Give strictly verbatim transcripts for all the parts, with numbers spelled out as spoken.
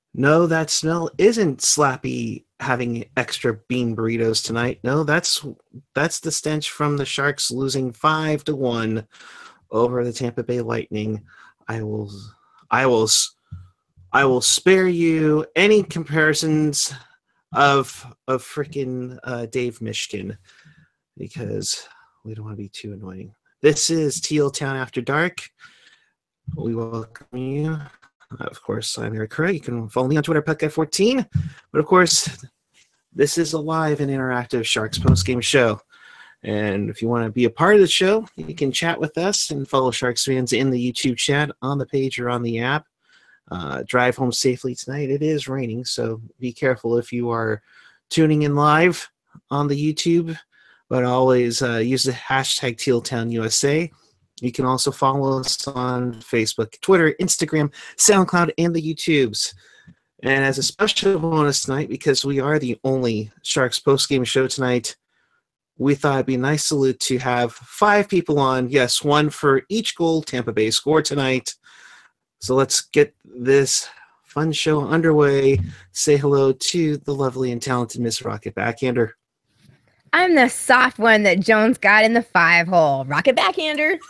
No, that smell isn't Slappy having extra bean burritos tonight. No, that's that's the stench from the Sharks losing five to one over the Tampa Bay Lightning. I will, I will, I will spare you any comparisons of of freaking uh, Dave Mishkin because we don't want to be too annoying. This is Teal Town After Dark. We welcome you. Of course, I'm Eric Curry. You can follow me on Twitter, Puck Guy fourteen. But of course, this is a live and interactive Sharks post-game show. And if you want to be a part of the show, you can chat with us and follow Sharks fans in the YouTube chat on the page or on the app. Uh, drive home safely tonight. It is raining, so be careful if you are tuning in live on the YouTube. But always uh, use the hashtag TealTownUSA. You can also follow us on Facebook, Twitter, Instagram, SoundCloud, and the YouTubes. And as a special bonus tonight, because we are the only Sharks post-game show tonight, we thought it'd be nice to have five people on. Yes, one for each goal Tampa Bay scored tonight. So let's get this fun show underway. Say hello to the lovely and talented Miss Rocket Backhander. I'm the soft one that Jones got in the five hole. Rocket Backhander.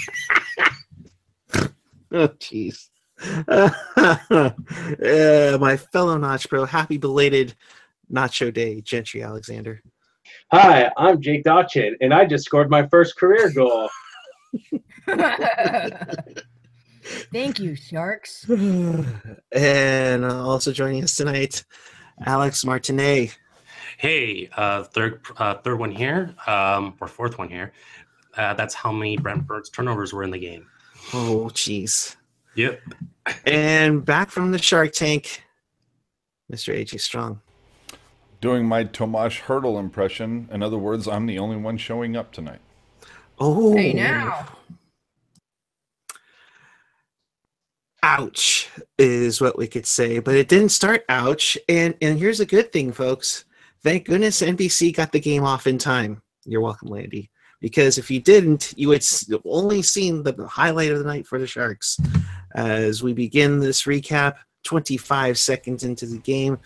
Oh, jeez. uh, my fellow Notch Pro, happy belated Nacho Day, Gentry Alexander. Hi, I'm Jake Dotchin, and I just scored my first career goal. Thank you, Sharks. And also joining us tonight, Alex Martinet. Hey, uh, third uh, third one here, um, or fourth one here. Uh, that's how many Brentford's turnovers were in the game. Oh, jeez. Yep. And back from the Shark Tank, Mister A J Strong. Doing my Tomasz Hurdle impression. In other words, I'm the only one showing up tonight. Oh. Hey, now. Ouch is what we could say, but it didn't start ouch. And and here's a good thing, folks. Thank goodness N B C got the game off in time. You're welcome, Landy. Because if you didn't, you would only seen the highlight of the night for the Sharks. As we begin this recap, twenty-five seconds into the game,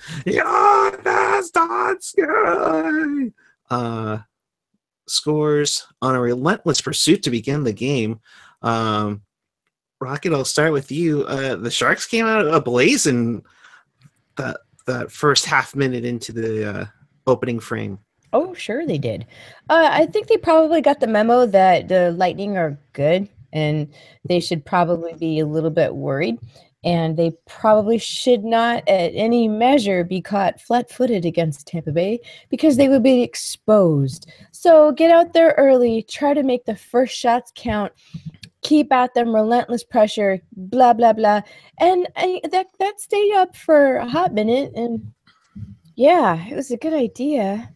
uh, scores on a relentless pursuit to begin the game. Um, Rocket, I'll start with you. Uh, the Sharks came out ablaze in that that first half minute into the uh, opening frame. Oh, sure they did. Uh, I think they probably got the memo that the Lightning are good and they should probably be a little bit worried. And they probably should not at any measure be caught flat-footed against Tampa Bay because they would be exposed. So get out there early, try to make the first shots count, keep at them, relentless pressure, blah, blah, blah. And I, that, that stayed up for a hot minute. And yeah, it was a good idea.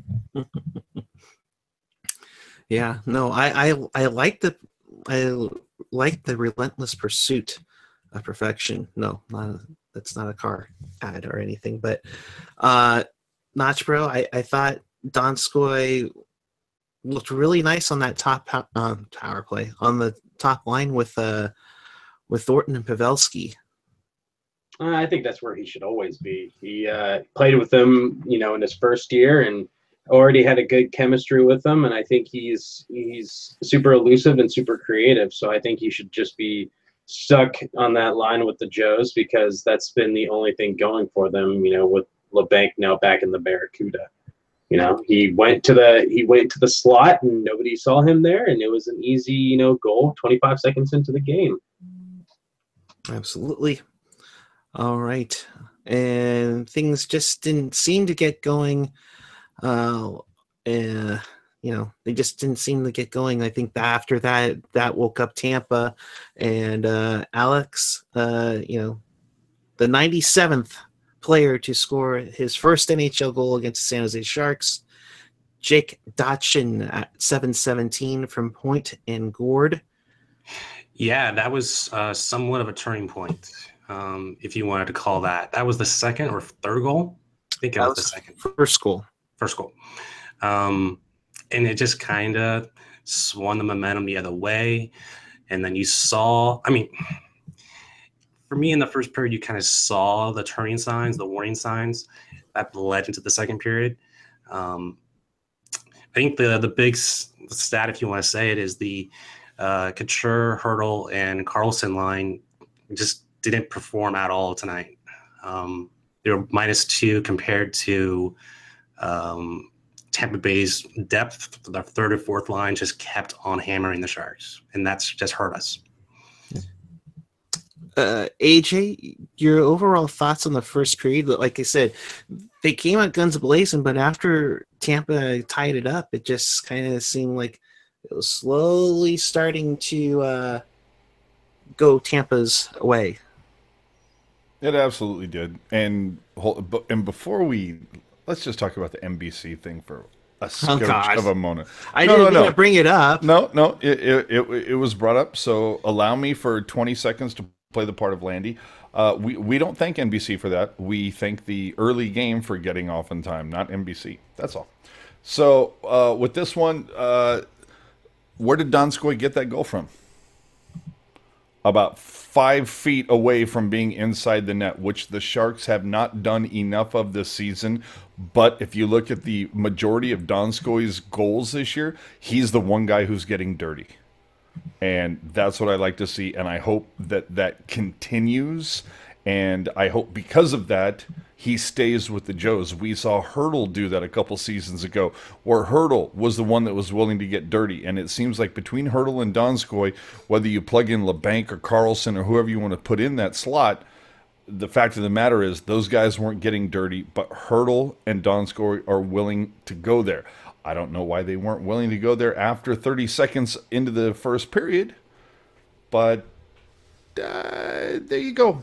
Yeah, no, I, I I like the I like the relentless pursuit of perfection. No, not a, that's not a car ad or anything. But uh, Notch Bro, I, I thought Donskoy looked really nice on that top um, power play on the top line with uh with Thornton and Pavelski. I think that's where he should always be. He uh, played with them, you know, in his first year and already had a good chemistry with them. And I think he's he's super elusive and super creative. So I think he should just be stuck on that line with the Joes because that's been the only thing going for them, you know, with LeBanc now back in the Barracuda. You know, he went to the he went to the slot and nobody saw him there, and it was an easy, you know, goal twenty-five seconds into the game. Absolutely. All right. And things just didn't seem to get going. Uh, uh, you know, they just didn't seem to get going. I think that after that, that woke up Tampa. And uh, Alex, uh, you know, the ninety-seventh player to score his first N H L goal against the San Jose Sharks, Jake Dotchin at seven seventeen from Point and Gord. Yeah, that was uh, somewhat of a turning point, um, if you wanted to call that. That was the second or third goal? I think it was, was the second. First goal. First goal. Um, and it just kind of swung the momentum the other way. And then you saw, I mean, for me in the first period, you kind of saw the turning signs, the warning signs that led into the second period. Um, I think the the big stat, if you want to say it, is the uh, Couture, Hurdle, and Carlson line just didn't perform at all tonight. Um, they were minus two compared to um, Tampa Bay's depth. The third and fourth line just kept on hammering the Sharks, and that's just hurt us. Uh, A J, your overall thoughts on the first period? Like I said, they came out guns blazing, but after Tampa tied it up, it just kind of seemed like it was slowly starting to uh, go Tampa's way. It absolutely did. And and before we, let's just talk about the N B C thing for a skirt of a moment. I no, didn't no, mean no. to bring it up. No, no, it, it it it was brought up. So allow me for twenty seconds to play the part of Landy. Uh, we we don't thank N B C for that. We thank the early game for getting off in time, not N B C. That's all. So uh, with this one, uh, where did Donskoy get that goal from? About five feet away from being inside the net, which the Sharks have not done enough of this season. But if you look at the majority of Donskoy's goals this year, he's the one guy who's getting dirty. And that's what I like to see, and I hope that that continues. And I hope because of that, he stays with the Joes. We saw Hurdle do that a couple seasons ago, where Hurdle was the one that was willing to get dirty. And it seems like between Hurdle and Donskoy, whether you plug in LeBanc or Carlson or whoever you want to put in that slot, the fact of the matter is those guys weren't getting dirty, but Hurdle and Donskoy are willing to go there. I don't know why they weren't willing to go there after thirty seconds into the first period, but uh, there you go.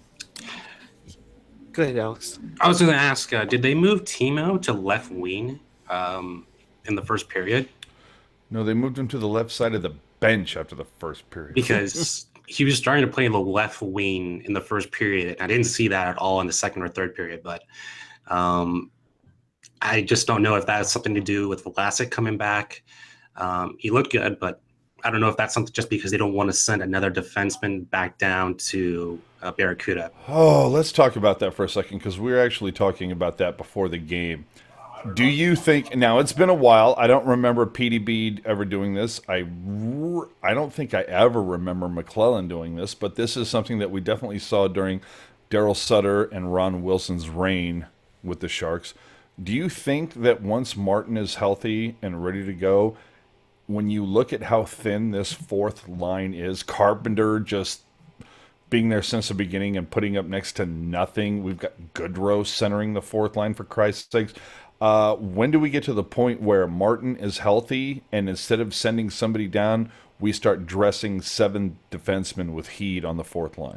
Go ahead, Alex. I was going to ask, uh, did they move Timo to left wing um, in the first period? No, they moved him to the left side of the bench after the first period. Because he was starting to play the left wing in the first period. I didn't see that at all in the second or third period, but um, I just don't know if that has something to do with Vlasic coming back. Um, he looked good, but I don't know if that's something just because they don't want to send another defenseman back down to uh, Barracuda. Oh, let's talk about that for a second, because we were actually talking about that before the game. Do you think, now it's been a while, I don't remember P D B ever doing this. I, I don't think I ever remember McClellan doing this, but this is something that we definitely saw during Daryl Sutter and Ron Wilson's reign with the Sharks. Do you think that once Martin is healthy and ready to go, when you look at how thin this fourth line is, Carpenter just being there since the beginning and putting up next to nothing, we've got Goodrow centering the fourth line for Christ's sakes. Uh, when do we get to the point where Martin is healthy and instead of sending somebody down, we start dressing seven defensemen with heat on the fourth line?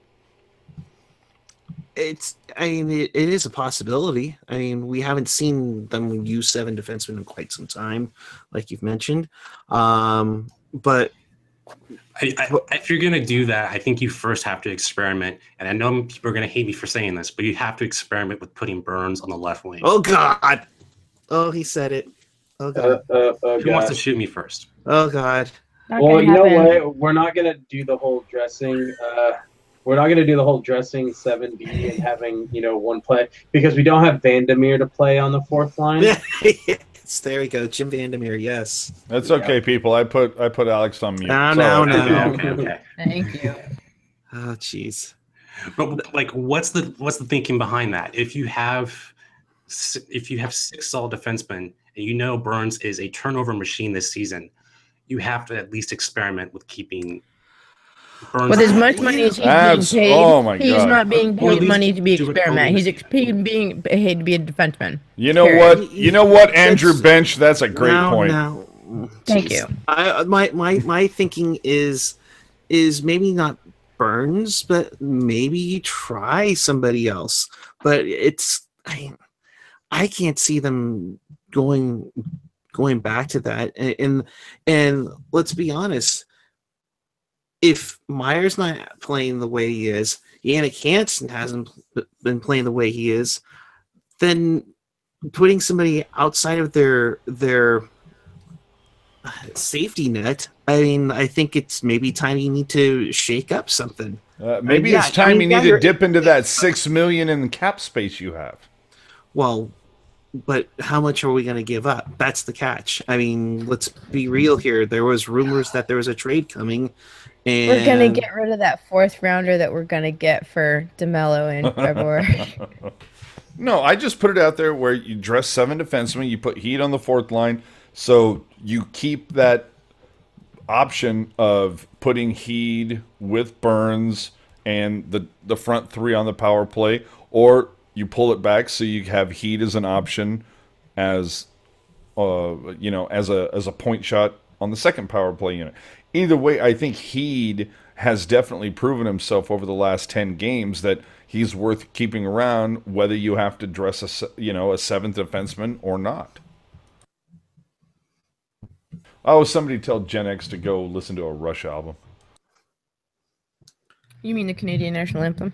It's, I mean, it, it is a possibility. I mean, we haven't seen them use seven defensemen in quite some time, like you've mentioned. Um, but I, I, if you're going to do that, I think you first have to experiment. And I know people are going to hate me for saying this, but you have to experiment with putting Burns on the left wing. Oh, God. Oh, he said it. Oh, God. Uh, uh, uh, Who wants to shoot me first? Oh, God. Not Well, gonna you know happen. what? We're not gonna do the whole dressing. Uh, we're not gonna do the whole dressing seven D and having you know one play because we don't have Vandermeer to play on the fourth line. Yes, there we go. Jim Vandermeer, yes. That's okay, people. I put I put Alex on mute. No, It's no, all right. no. Okay, okay, okay. Thank you. Oh, jeez. But like, what's the what's the thinking behind that? If you have si- if you have six solid defensemen and you know Burns is a turnover machine this season, you have to at least experiment with keeping Burns. With as much money as he's Abs- being paid, oh my he's God. not being Or at paid least money to be do it experiment. over He's the ex- paid being paid to be a defenseman. You know Period. what? You know what, Andrew That's- Bench? That's a great Now- point. now- Thank jeez. you. I, my, my, my thinking is, is maybe not Burns, but maybe try somebody else. But it's, I, I can't see them going going back to that. And, and and let's be honest, if Meyer's not playing the way he is, Yannick Hansen hasn't been playing the way he is, then putting somebody outside of their their safety net, I mean, I think it's maybe time you need to shake up something. Uh, maybe yeah, it's time I mean, you yeah, need to you're- dip into that six million in cap space you have. Well, but how much are we going to give up? That's the catch. I mean, let's be real here. There was rumors that there was a trade coming, and We're gonna get rid of that fourth rounder that we're gonna get for DeMello in February. No, I just put it out there where you dress seven defensemen, you put Heat on the fourth line, so you keep that option of putting Heed with Burns and the the front three on the power play, or you pull it back so you have Heed as an option as uh you know as a as a point shot on the second power play unit. Either way, I think Heed has definitely proven himself over the last ten games that he's worth keeping around, whether you have to dress a se- you know a seventh defenseman or not. Oh, somebody tell Gen X to go listen to a Rush album. You mean the Canadian national anthem?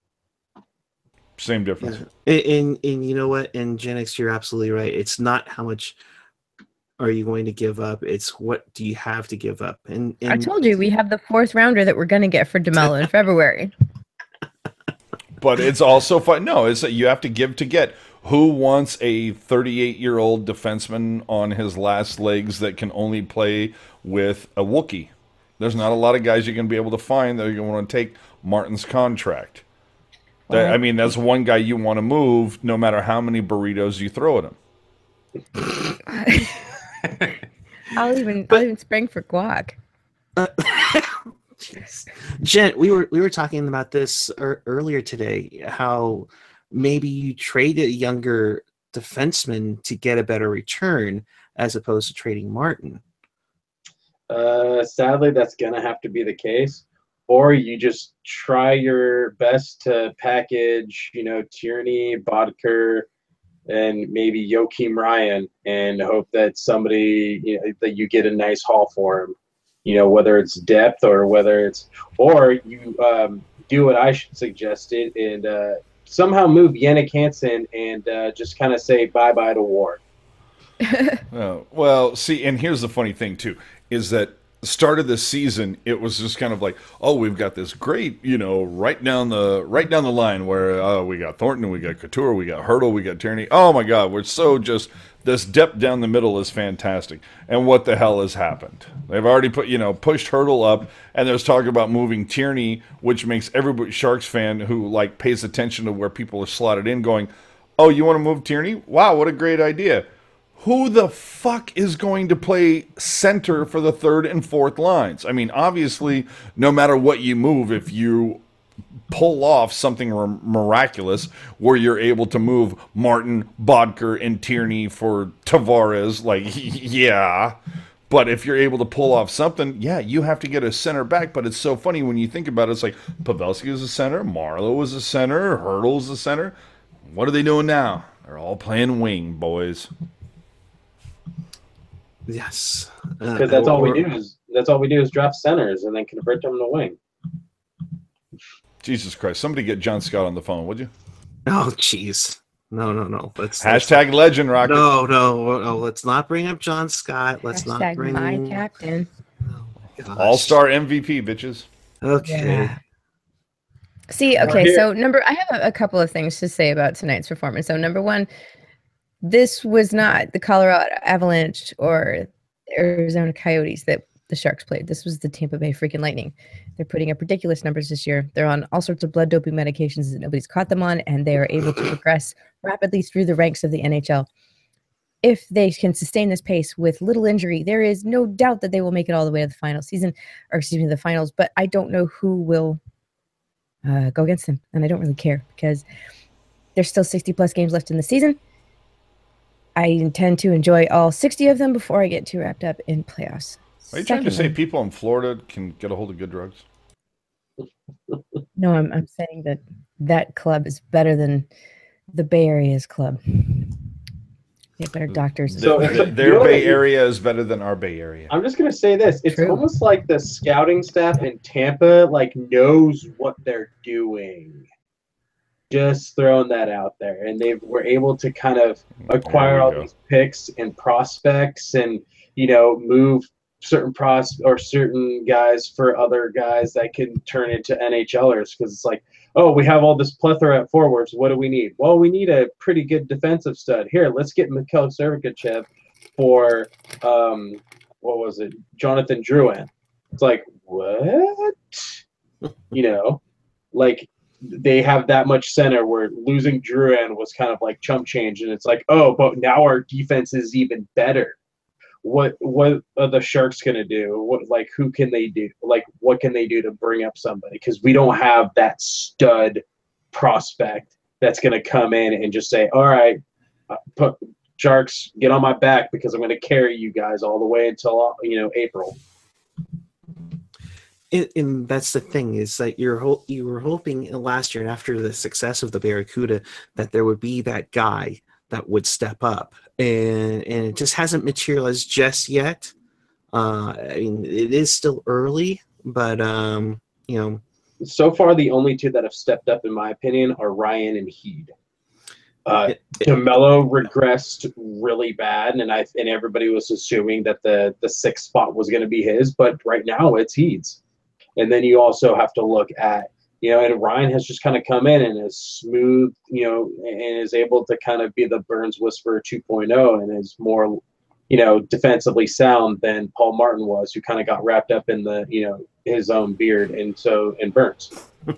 Same difference. Yeah. And, and and you know what? And Gen X, you're absolutely right. It's not how much are you going to give up. It's what do you have to give up. And, and I told you we have the fourth rounder that we're gonna get for DeMello in February. But it's also fun. No, it's that you have to give to get. Who wants a thirty-eight-year-old defenseman on his last legs that can only play with a Wookiee? There's not a lot of guys you're going to be able to find that are going to want to take Martin's contract. That, Well, I mean, that's one guy you want to move no matter how many burritos you throw at him. I'll even But- I'll even spring for guac. Yes. Jen, we were we were talking about this er, earlier today. How maybe you trade a younger defenseman to get a better return as opposed to trading Martin. Uh, sadly, that's gonna have to be the case. Or you just try your best to package, you know, Tierney, Bodker, and maybe Joachim Ryan, and hope that somebody, you know, that you get a nice haul for him. You know, whether it's depth or whether it's, or you um, do what I suggested and uh, somehow move Yannick Hansen and uh, just kind of say bye bye to Ward. Oh, well, see, and here's the funny thing, too, is that the start of this season, it was just kind of like, oh, we've got this great, you know, right down the right down the line where uh, we got Thornton, we got Couture, we got Hurdle, we got Tierney. Oh, my God, we're so just, this depth down the middle is fantastic. And what the hell has happened? They've already put, you know, pushed Hurdle up, and there's talk about moving Tierney, which makes every Sharks fan who, like, pays attention to where people are slotted in going, oh, you want to move Tierney? Wow, what a great idea. Who the fuck is going to play center for the third and fourth lines? I mean, obviously, no matter what you move, if you pull off something miraculous where you're able to move Martin, Bodker, and Tierney for Tavares, like, yeah. But if you're able to pull off something, yeah, you have to get a center back. But it's so funny when you think about it. It's like Pavelski is a center, Marleau is a center, Hurdle's a center. What are they doing now? They're all playing wing, boys. Yes, Because that's all we do is that's all we do is draft centers and then convert them to wing. Jesus Christ! Somebody get John Scott on the phone, would you? Oh, jeez. No, no, no. Let's Hashtag legend rocket. No, no, no. Let's not bring up John Scott. Let's Hashtag not bring my captain. Gosh. All-star M V P, bitches. Okay. Yeah. See, okay, so number I have a, a couple of things to say about tonight's performance. So number one, this was not the Colorado Avalanche or Arizona Coyotes that the Sharks played. This was the Tampa Bay freaking Lightning. They're putting up ridiculous numbers this year. They're on all sorts of blood doping medications that nobody's caught them on, and they are able to progress rapidly through the ranks of the N H L. If they can sustain this pace with little injury, there is no doubt that they will make it all the way to the final season, or excuse me, the finals. But I don't know who will uh, go against them, and I don't really care because there's still sixty plus games left in the season. I intend to enjoy all sixty of them before I get too wrapped up in playoffs. Are you trying to say Secondly- people in Florida can get a hold of good drugs? No, I'm I'm saying that that club is better than the Bay Area's club. They have better doctors. So- Th- th- you their know Bay what? Area is better than our Bay Area. I'm just gonna say this: it's True. almost like the scouting staff in Tampa like knows what they're doing. Just throwing that out there, and they were able to kind of acquire There we all go. these picks and prospects, and you know move certain pros or certain guys for other guys that can turn into NHLers, because it's like, oh, we have all this plethora at forwards. What do we need? Well, we need a pretty good defensive stud. Here, let's get Mikhail Sergachev for um, what was it, Jonathan Drouin. It's like, what? You know, like they have that much center where losing Drouin was kind of like chump change, and it's like, oh, but now our defense is even better. What what are the Sharks gonna do? What like who can they do? Like what can they do to bring up somebody? Because we don't have that stud prospect that's gonna come in and just say, all right, uh, put Sharks, get on my back because I'm gonna carry you guys all the way until you know April. And, and that's the thing, is that you're ho- you were hoping last year, after the success of the Barracuda, that there would be that guy that would step up, and and it just hasn't materialized just yet. Uh, I mean, it is still early, but um, you know, so far the only two that have stepped up, in my opinion, are Ryan and Heed. Uh, DeMello regressed really bad, and I and everybody was assuming that the the sixth spot was going to be his, but right now it's Heed's. And then you also have to look at, you know, and Ryan has just kind of come in and is smooth, you know, and is able to kind of be the Burns Whisperer two point oh and is more, you know, defensively sound than Paul Martin was, who kind of got wrapped up in the, you know, his own beard. And so, and Burns.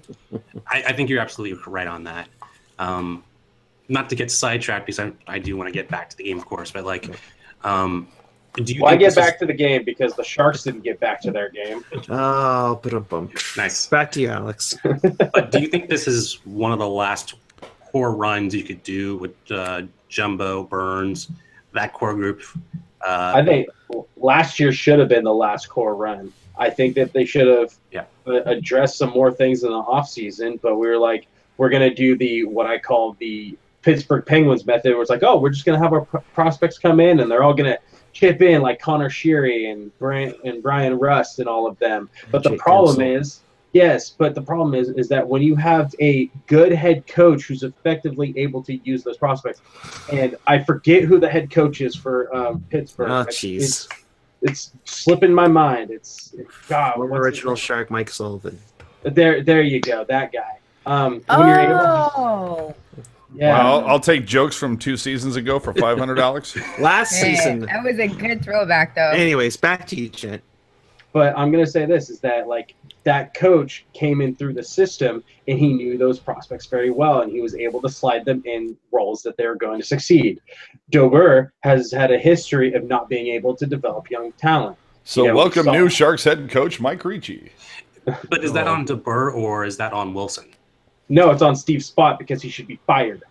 I, I think you're absolutely right on that. Um, not to get sidetracked, because I, I do want to get back to the game, of course, but like, um, do you well, I think get this back is... to the game because the Sharks didn't get back to their game. oh, but a bump. Nice. Back to you, Alex. But do you think this is one of the last core runs you could do with uh, Jumbo, Burns, that core group? Uh, I think last year should have been the last core run. I think that they should have yeah. addressed some more things in the offseason, but we were like, we're going to do the what I call the Pittsburgh Penguins method, where it's like, oh, we're just going to have our pr- prospects come in and they're all going to chip in like Connor Sheary and Brian and Brian Rust and all of them. But the Jake problem Guentzel. is, yes, but the problem is, is that when you have a good head coach who's effectively able to use those prospects, and I forget who the head coach is for um, Pittsburgh. Oh, It's- jeez. It's, it's slipping my mind. It's God. Former what's his original name? Shark, Mike Sullivan. There, there you go. That guy. Um, when you're able, Oh, yeah. Well, I'll, I'll take jokes from two seasons ago for five hundred dollars. Last hey, season. that was a good throwback, though. Anyways, back to you, Jen. But I'm gonna say this is that like that coach came in through the system and he knew those prospects very well and he was able to slide them in roles that they were going to succeed. Dober has had a history of not being able to develop young talent. So You know, welcome so- new Sharks head coach Mike Ricci. but is that on DeBur or is that on Wilson? No, it's on Steve's spot because he should be fired.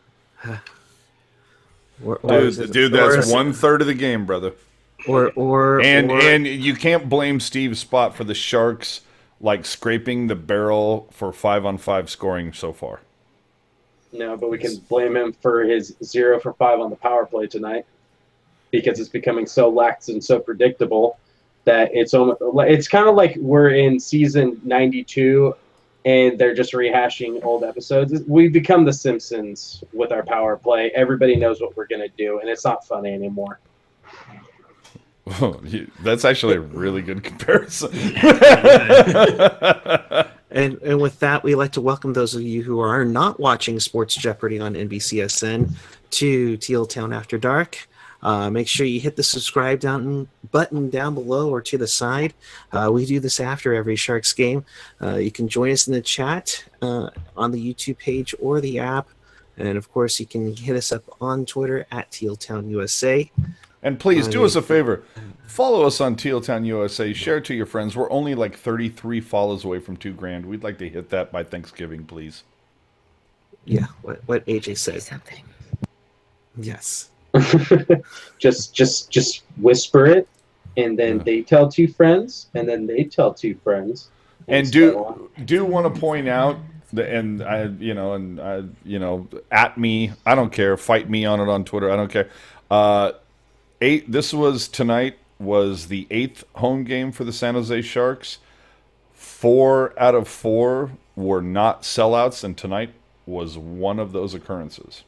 Or, or is Dude, it- dude, or that's is it- one third of the game, brother. Or or And or, and you can't blame Steve's spot for the Sharks like scraping the barrel for five on five scoring so far. No, but we can blame him for his zero for five on the power play tonight because it's becoming so lax and so predictable that it's almost, it's kind of like we're in season ninety-two and they're just rehashing old episodes. We've become the Simpsons with our power play. Everybody knows what we're going to do, and it's not funny anymore. That's actually a really good comparison. And, and with that, we'd like to welcome those of you who are not watching Sports Jeopardy on N B C S N to Teal Town After Dark. Uh, make sure you hit the subscribe down button down below or to the side. Uh, we do this after every Sharks game. Uh, you can join us in the chat uh, on the YouTube page or the app. And of course, you can hit us up on Twitter at Teal Town U S A. And please do us a favor. Follow us on Teal Town U S A. Share it to your friends. We're only like thirty-three follows away from two grand. We'd like to hit that by Thanksgiving, please. Yeah, what, what A J Say said. something. Yes. just, just, just whisper it, and then Yeah. they tell two friends, and then they tell two friends. And so do on. do want to point out the, and I you know and I you know at me, I don't care, fight me on it on Twitter, I don't care. Uh, eight. This was tonight was the eighth home game for the San Jose Sharks. Four out of four were not sellouts, and tonight was one of those occurrences.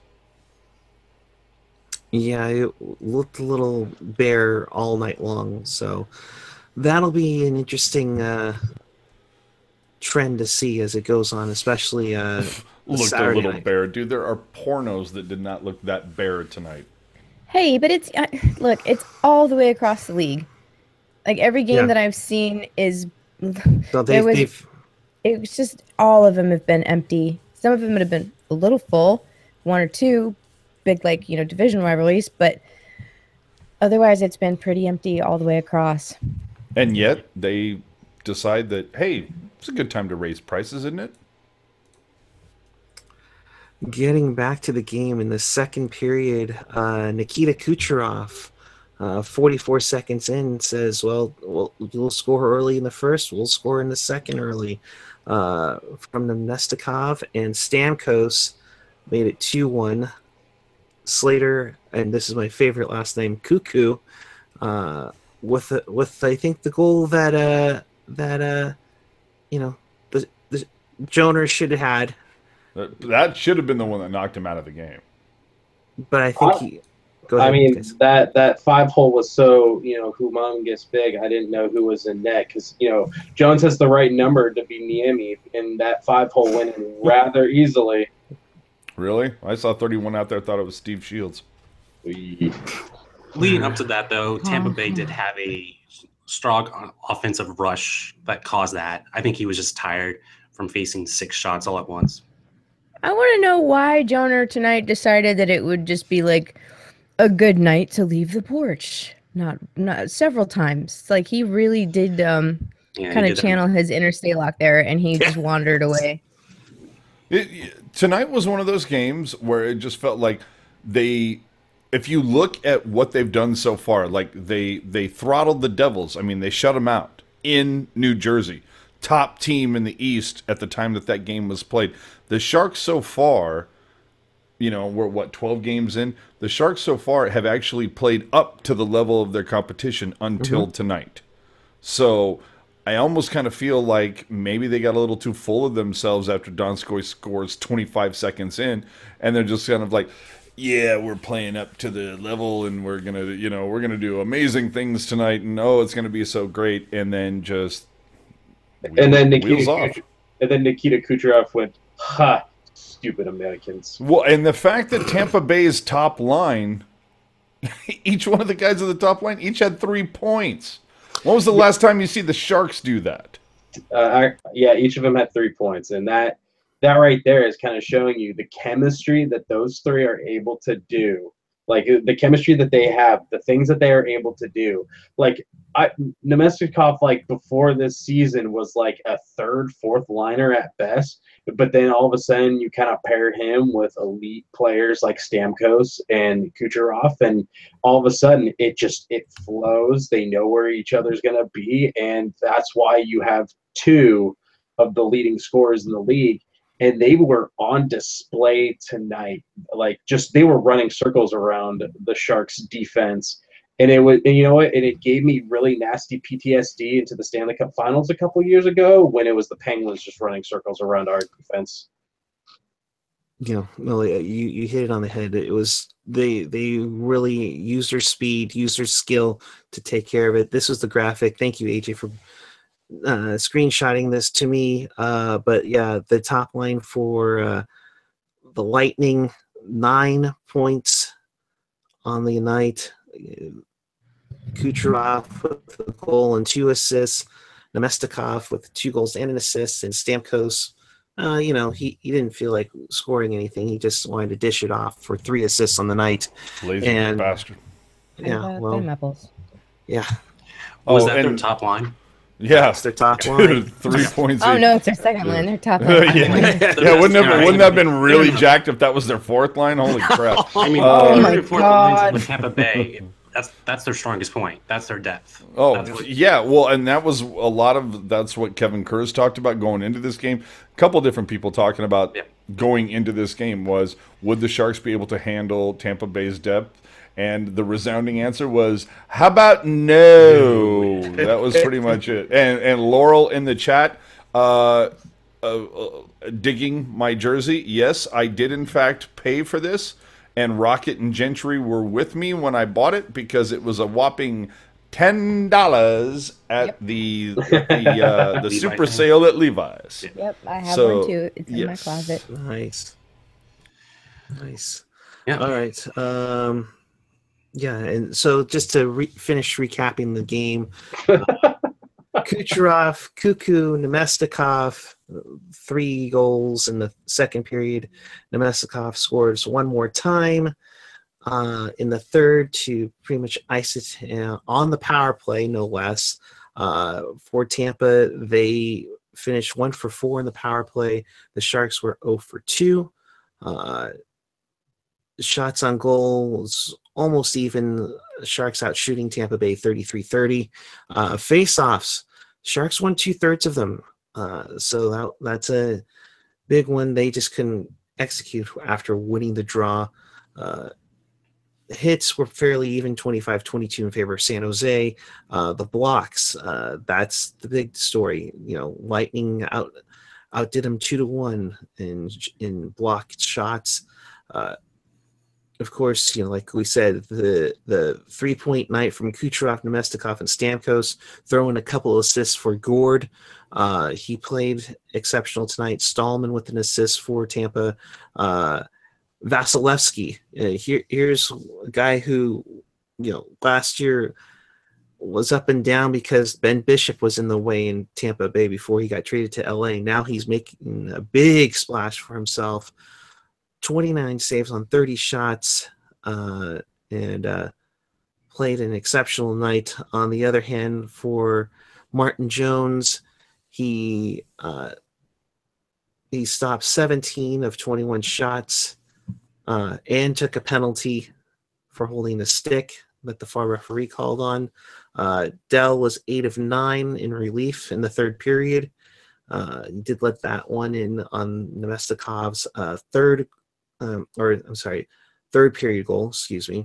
Yeah, it looked a little bare all night long. So that'll be an interesting uh, trend to see as it goes on, especially uh, Looked a Saturday little night. bare, dude. There are pornos that did not look that bare tonight. Hey, but it's uh, look, it's all the way across the league. Like every game Yeah. that I've seen is So there they've, was they've it was just all of them have been empty. Some of them have been a little full, one or two big like, you know, division rivalries, but otherwise it's been pretty empty all the way across. And yet they decide that, hey, it's a good time to raise prices, isn't it? Getting back to the game in the second period, uh, Nikita Kucherov, uh, forty-four seconds in, says, well, well, you'll score early in the first, we'll score in the second early. Uh, from Nemestikov and Stamkos made it two one. Slater, and this is my favorite last name, Cuckoo, uh, with, with I think, the goal that, uh, that uh, you know, the, the Joner should have had. That, that should have been the one that knocked him out of the game. But I think I- he. Go ahead. I mean, guys. that that five hole was so, you know, humongous big. I didn't know who was in net because, you know, Jones has the right number to be Niemi, and that five hole went in rather easily. Really? I saw thirty-one out there, thought it was Steve Shields. Leading up to that, though, Tampa Bay did have a strong offensive rush that caused that. I think he was just tired from facing six shots all at once. I want to know why Joner tonight decided that it would just be like a good night to leave the porch. Not not several times. Like he really did um Yeah, he kind did of that. channel his inner Stalock there and he just wandered away. It, tonight was one of those games where it just felt like they, if you look at what they've done so far, like they they throttled the Devils. I mean, they shut them out in New Jersey, top team in the East at the time that that game was played. The Sharks so far, you know, we're what, twelve games in. The Sharks so far have actually played up to the level of their competition until Mhm. tonight. So I almost kind of feel like maybe they got a little too full of themselves after Donskoy scores twenty-five seconds in, and they're just kind of like, yeah, we're playing up to the level, and we're gonna, you know, we're gonna do amazing things tonight, and oh, it's gonna be so great, and then just And then Nikita wheels off. Kuch- and then Nikita Kucherov went, ha, stupid Americans. Well, and the fact that Tampa Bay's top line, each one of the guys at the top line, each had three points. When was the last time you see the Sharks do that? Uh, I, yeah, each of them had three points, and that that right there is kind of showing you the chemistry that those three are able to do. Like the chemistry that they have, the things that they are able to do. Like I, Nemestikov, like before this season, was like a third, fourth liner at best. But then all of a sudden, you kind of pair him with elite players like Stamkos and Kucherov, and all of a sudden, it just it flows. They know where each other's going to be, and that's why you have two of the leading scorers in the league. And they were on display tonight. Like, just they were running circles around the Sharks' defense. And it was, and you know what? And it gave me really nasty P T S D into the Stanley Cup Finals a couple years ago when it was the Penguins just running circles around our defense. You know, Millie, you, you hit it on the head. It was they they really used their speed, used their skill to take care of it. This was the graphic. Thank you, A J, for uh, screenshotting this to me. Uh, but yeah, the top line for uh, the Lightning, nine points on the night. Kucherov with a goal and two assists. Nemestikov with two goals and an assist. And Stamkos, uh, you know, he, he didn't feel like scoring anything. He just wanted to dish it off for three assists on the night. Lazy And- bastard. Yeah, And, uh, well, pineapples. yeah, Was Oh, that their and- top line? Yeah, that's their top line. three points. Oh each. no, it's their second line. Their top yeah, line. I yeah, think the wouldn't best- have wouldn't that have been really Yeah. jacked if that was their fourth line? Holy crap! I mean, Oh third my and fourth lines God. with Tampa Bay. That's that's their strongest point. That's their depth. Oh That's what- yeah, well, and that was a lot of that's what Kevin Kurz talked about going into this game. A couple different people talking about Yeah. going into this game was would the Sharks be able to handle Tampa Bay's depth? And the resounding answer was, "How about no?" That was pretty much it. And and Laurel in the chat, uh, uh, uh, digging my jersey. Yes, I did in fact pay for this, and Rocket and Gentry were with me when I bought it because it was a whopping ten dollars at Yep. the the uh, the Levi super thing. sale at Levi's. Yep, I have So, one too. It's in my yes. closet. Nice. Nice. Yeah. All right. Um, yeah, and so just to re- finish recapping the game, uh, Kucherov, Cuckoo, Nemestikov, three goals in the second period. Nemestikov scores one more time uh, in the third to pretty much ice it uh, on the power play, no less. Uh, for Tampa, they finished one for four in the power play. The Sharks were zero for two. Uh, shots on goal was almost even. Sharks out shooting Tampa Bay thirty-three thirty. Uh, face-offs, Sharks won two-thirds of them. Uh, so that, that's a big one. They just couldn't execute after winning the draw. Uh, hits were fairly even, twenty-five twenty-two in favor of San Jose. Uh, the blocks, uh, that's the big story. You know, Lightning out outdid them two to one in in blocked shots. Uh, of course, you know, like we said, the the three point night from Kucherov, Nemestikov, and Stamkos, throwing a couple of assists for Gord. Uh, he played exceptional tonight. Stallman with an assist for Tampa. Uh, Vasilevsky, uh, here here's a guy who, you know, last year was up and down because Ben Bishop was in the way in Tampa Bay before he got traded to L A. Now he's making a big splash for himself. twenty-nine saves on thirty shots, uh, and uh, played an exceptional night. On the other hand, for Martin Jones, he uh, he stopped seventeen of twenty-one shots uh, and took a penalty for holding a stick that the far referee called on. Uh, Dell was eight of nine in relief in the third period. Uh, he did let that one in on Nemestikov's uh, third Um, or I'm sorry, third period goal, excuse me.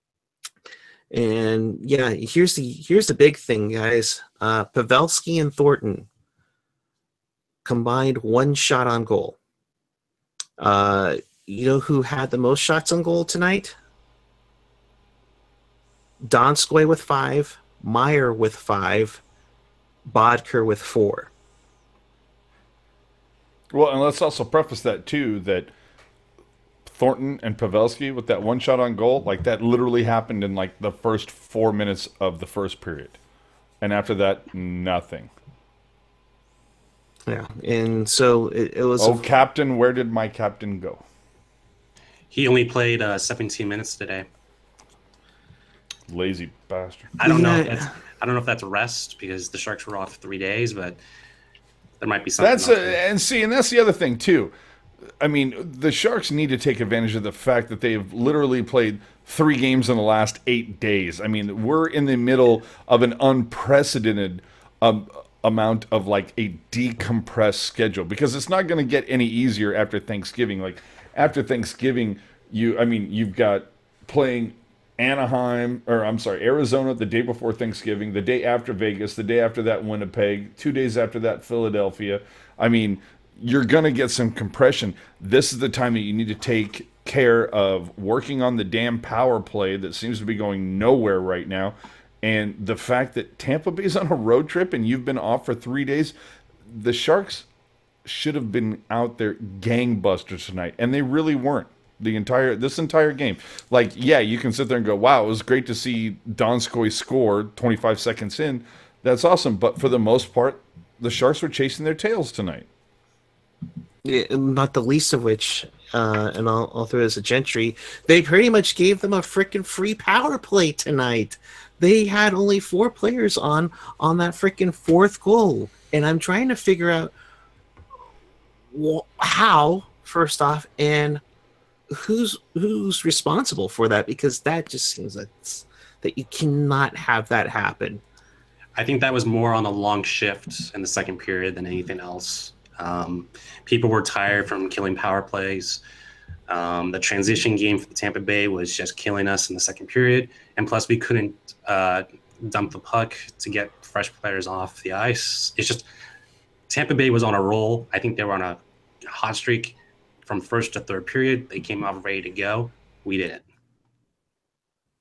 And yeah, here's the here's the big thing, guys. Uh, Pavelski and Thornton combined one shot on goal. Uh, you know who had the most shots on goal tonight? Donskoy with five, Meyer with five, Bodker with four. Well, and let's also preface that too, that Thornton and Pavelski with that one shot on goal, like that literally happened in like the first four minutes of the first period. And after that, nothing. Yeah, and so it, it was. Oh, a, captain, where did my captain go? He only played uh, seventeen minutes today. Lazy bastard. I don't know. If Yeah. that's, I don't know if that's rest because the Sharks were off three days, but there might be something. That's else a, there. and see, and that's the other thing too. I mean, the Sharks need to take advantage of the fact that they've literally played three games in the last eight days. I mean, we're in the middle of an unprecedented um, amount of like a decompressed schedule because it's not going to get any easier after Thanksgiving. Like after Thanksgiving, you, I mean, you've got playing Anaheim, or I'm sorry, Arizona the day before Thanksgiving, the day after Vegas, the day after that Winnipeg, two days after that Philadelphia. I mean, you're going to get some compression. This is the time that you need to take care of working on the damn power play that seems to be going nowhere right now. And the fact that Tampa Bay's on a road trip and you've been off for three days, the Sharks should have been out there gangbusters tonight, and they really weren't. The entire this entire game, like, yeah, you can sit there and go, "Wow, it was great to see Donskoy score twenty-five seconds in. That's awesome." But for the most part, the Sharks were chasing their tails tonight. Yeah, not the least of which, uh, and I'll, I'll throw this at Gentry, they pretty much gave them a freaking free power play tonight. They had only four players on on that freaking fourth goal, and I'm trying to figure out wh- how, first off, and who's who's responsible for that, because that just seems like it's, that you cannot have that happen. I think that was more on a long shift in the second period than anything else. Um, people were tired from killing power plays. Um, the transition game for the Tampa Bay was just killing us in the second period, and plus we couldn't uh, dump the puck to get fresh players off the ice. It's just Tampa Bay was on a roll. I think they were on a hot streak from first to third period. They came out ready to go. We didn't.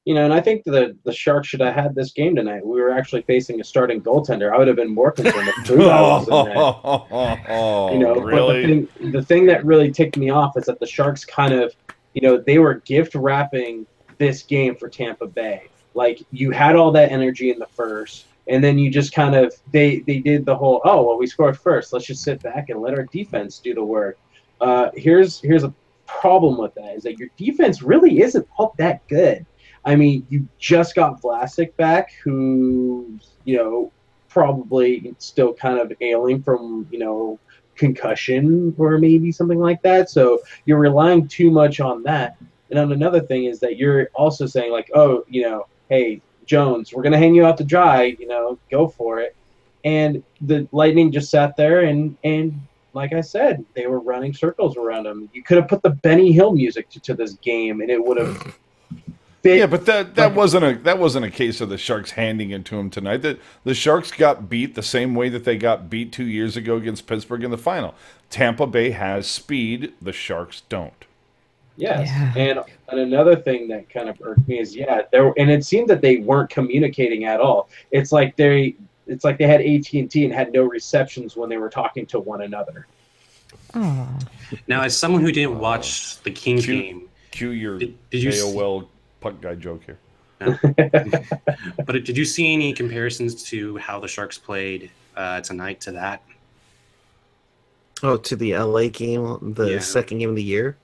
You know, and I think the the Sharks should have had this game tonight. We were actually facing a starting goaltender. I would have been more concerned if Truba wasn't there. You know, really? but the thing the thing that really ticked me off is that the Sharks kind of, you know, they were gift wrapping this game for Tampa Bay. Like, you had all that energy in the first, and then you just kind of they they did the whole, oh well, we scored first, let's just sit back and let our defense do the work. Uh, here's here's a problem with that, is that your defense really isn't all that good. I mean, you just got Vlasic back, who, you know, probably still kind of ailing from, you know, concussion or maybe something like that. So you're relying too much on that. And then another thing is that you're also saying, like, oh, you know, hey, Jones, we're going to hang you out to dry, you know, go for it. And the Lightning just sat there and, and like I said, they were running circles around him. You could have put the Benny Hill music to, to this game, and it would have fit. Yeah, but that that wasn't a that wasn't a case of the Sharks handing it to him tonight. That the Sharks got beat the same way that they got beat two years ago against Pittsburgh in the final. Tampa Bay has speed, the Sharks don't. Yes, Yeah. and and another thing that kind of irked me is, yeah, there and it seemed that they weren't communicating at all. It's like they it's like they had A T and T and had no receptions when they were talking to one another. Oh, Now, as someone who didn't watch the Kings Cue, game, cue your Did- did you A see- O L puck guy joke here. but did you see any comparisons to how the Sharks played uh, tonight to that? Oh, to the L A game, the Yeah. second game of the year.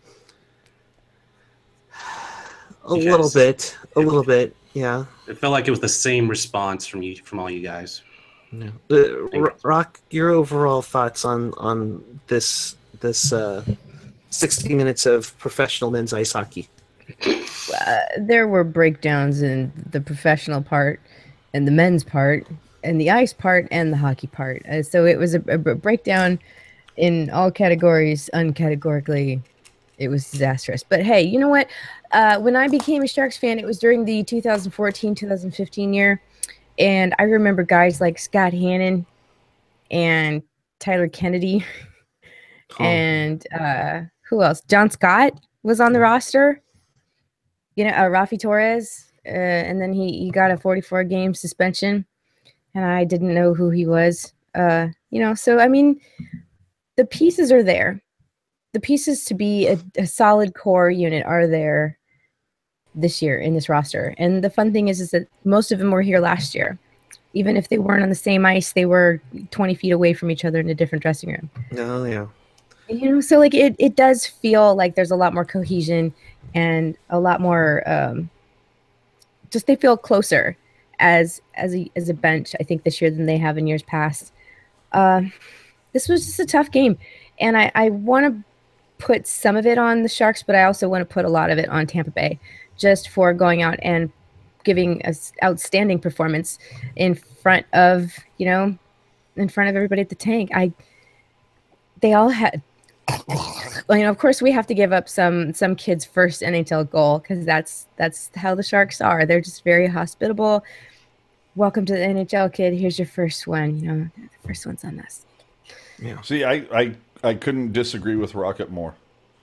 A Because- little bit, a little bit, yeah. It felt like it was the same response from you, from all you guys. No. Uh, R- Rock, your overall thoughts on on this this uh, sixty minutes of professional men's ice hockey? uh, there were breakdowns in the professional part, and the men's part, and the ice part, and the hockey part. Uh, so it was a, a breakdown in all categories. Uncategorically, it was disastrous. But hey, you know what? Uh, when I became a Sharks fan, it was during the two thousand fourteen two thousand fifteen year. And I remember guys like Scott Hannon and Tyler Kennedy Oh. and uh, who else? John Scott was on the roster. You know, uh, Rafi Torres. Uh, and then he, he got a forty-four game suspension. And I didn't know who he was. Uh, you know, so, I mean, the pieces are there. The pieces to be a, a solid core unit are there this year in this roster. And the fun thing is, is that most of them were here last year. Even if they weren't on the same ice, they were twenty feet away from each other in a different dressing room. Oh yeah. You know, so like it, it does feel like there's a lot more cohesion and a lot more um, just they feel closer as as a as a bench, I think, this year than they have in years past. Uh, this was just a tough game. And I, I want to put some of it on the Sharks, but I also want to put a lot of it on Tampa Bay, just for going out and giving an outstanding performance in front of, you know, in front of everybody at the tank. I, they all had, well, you know, of course we have to give up some, some kid's first N H L goal, because that's, that's how the Sharks are. They're just very hospitable. Welcome to the N H L, kid. Here's your first one. You know, the first one's on us. Yeah. See, I, I, I couldn't disagree with Rocket more.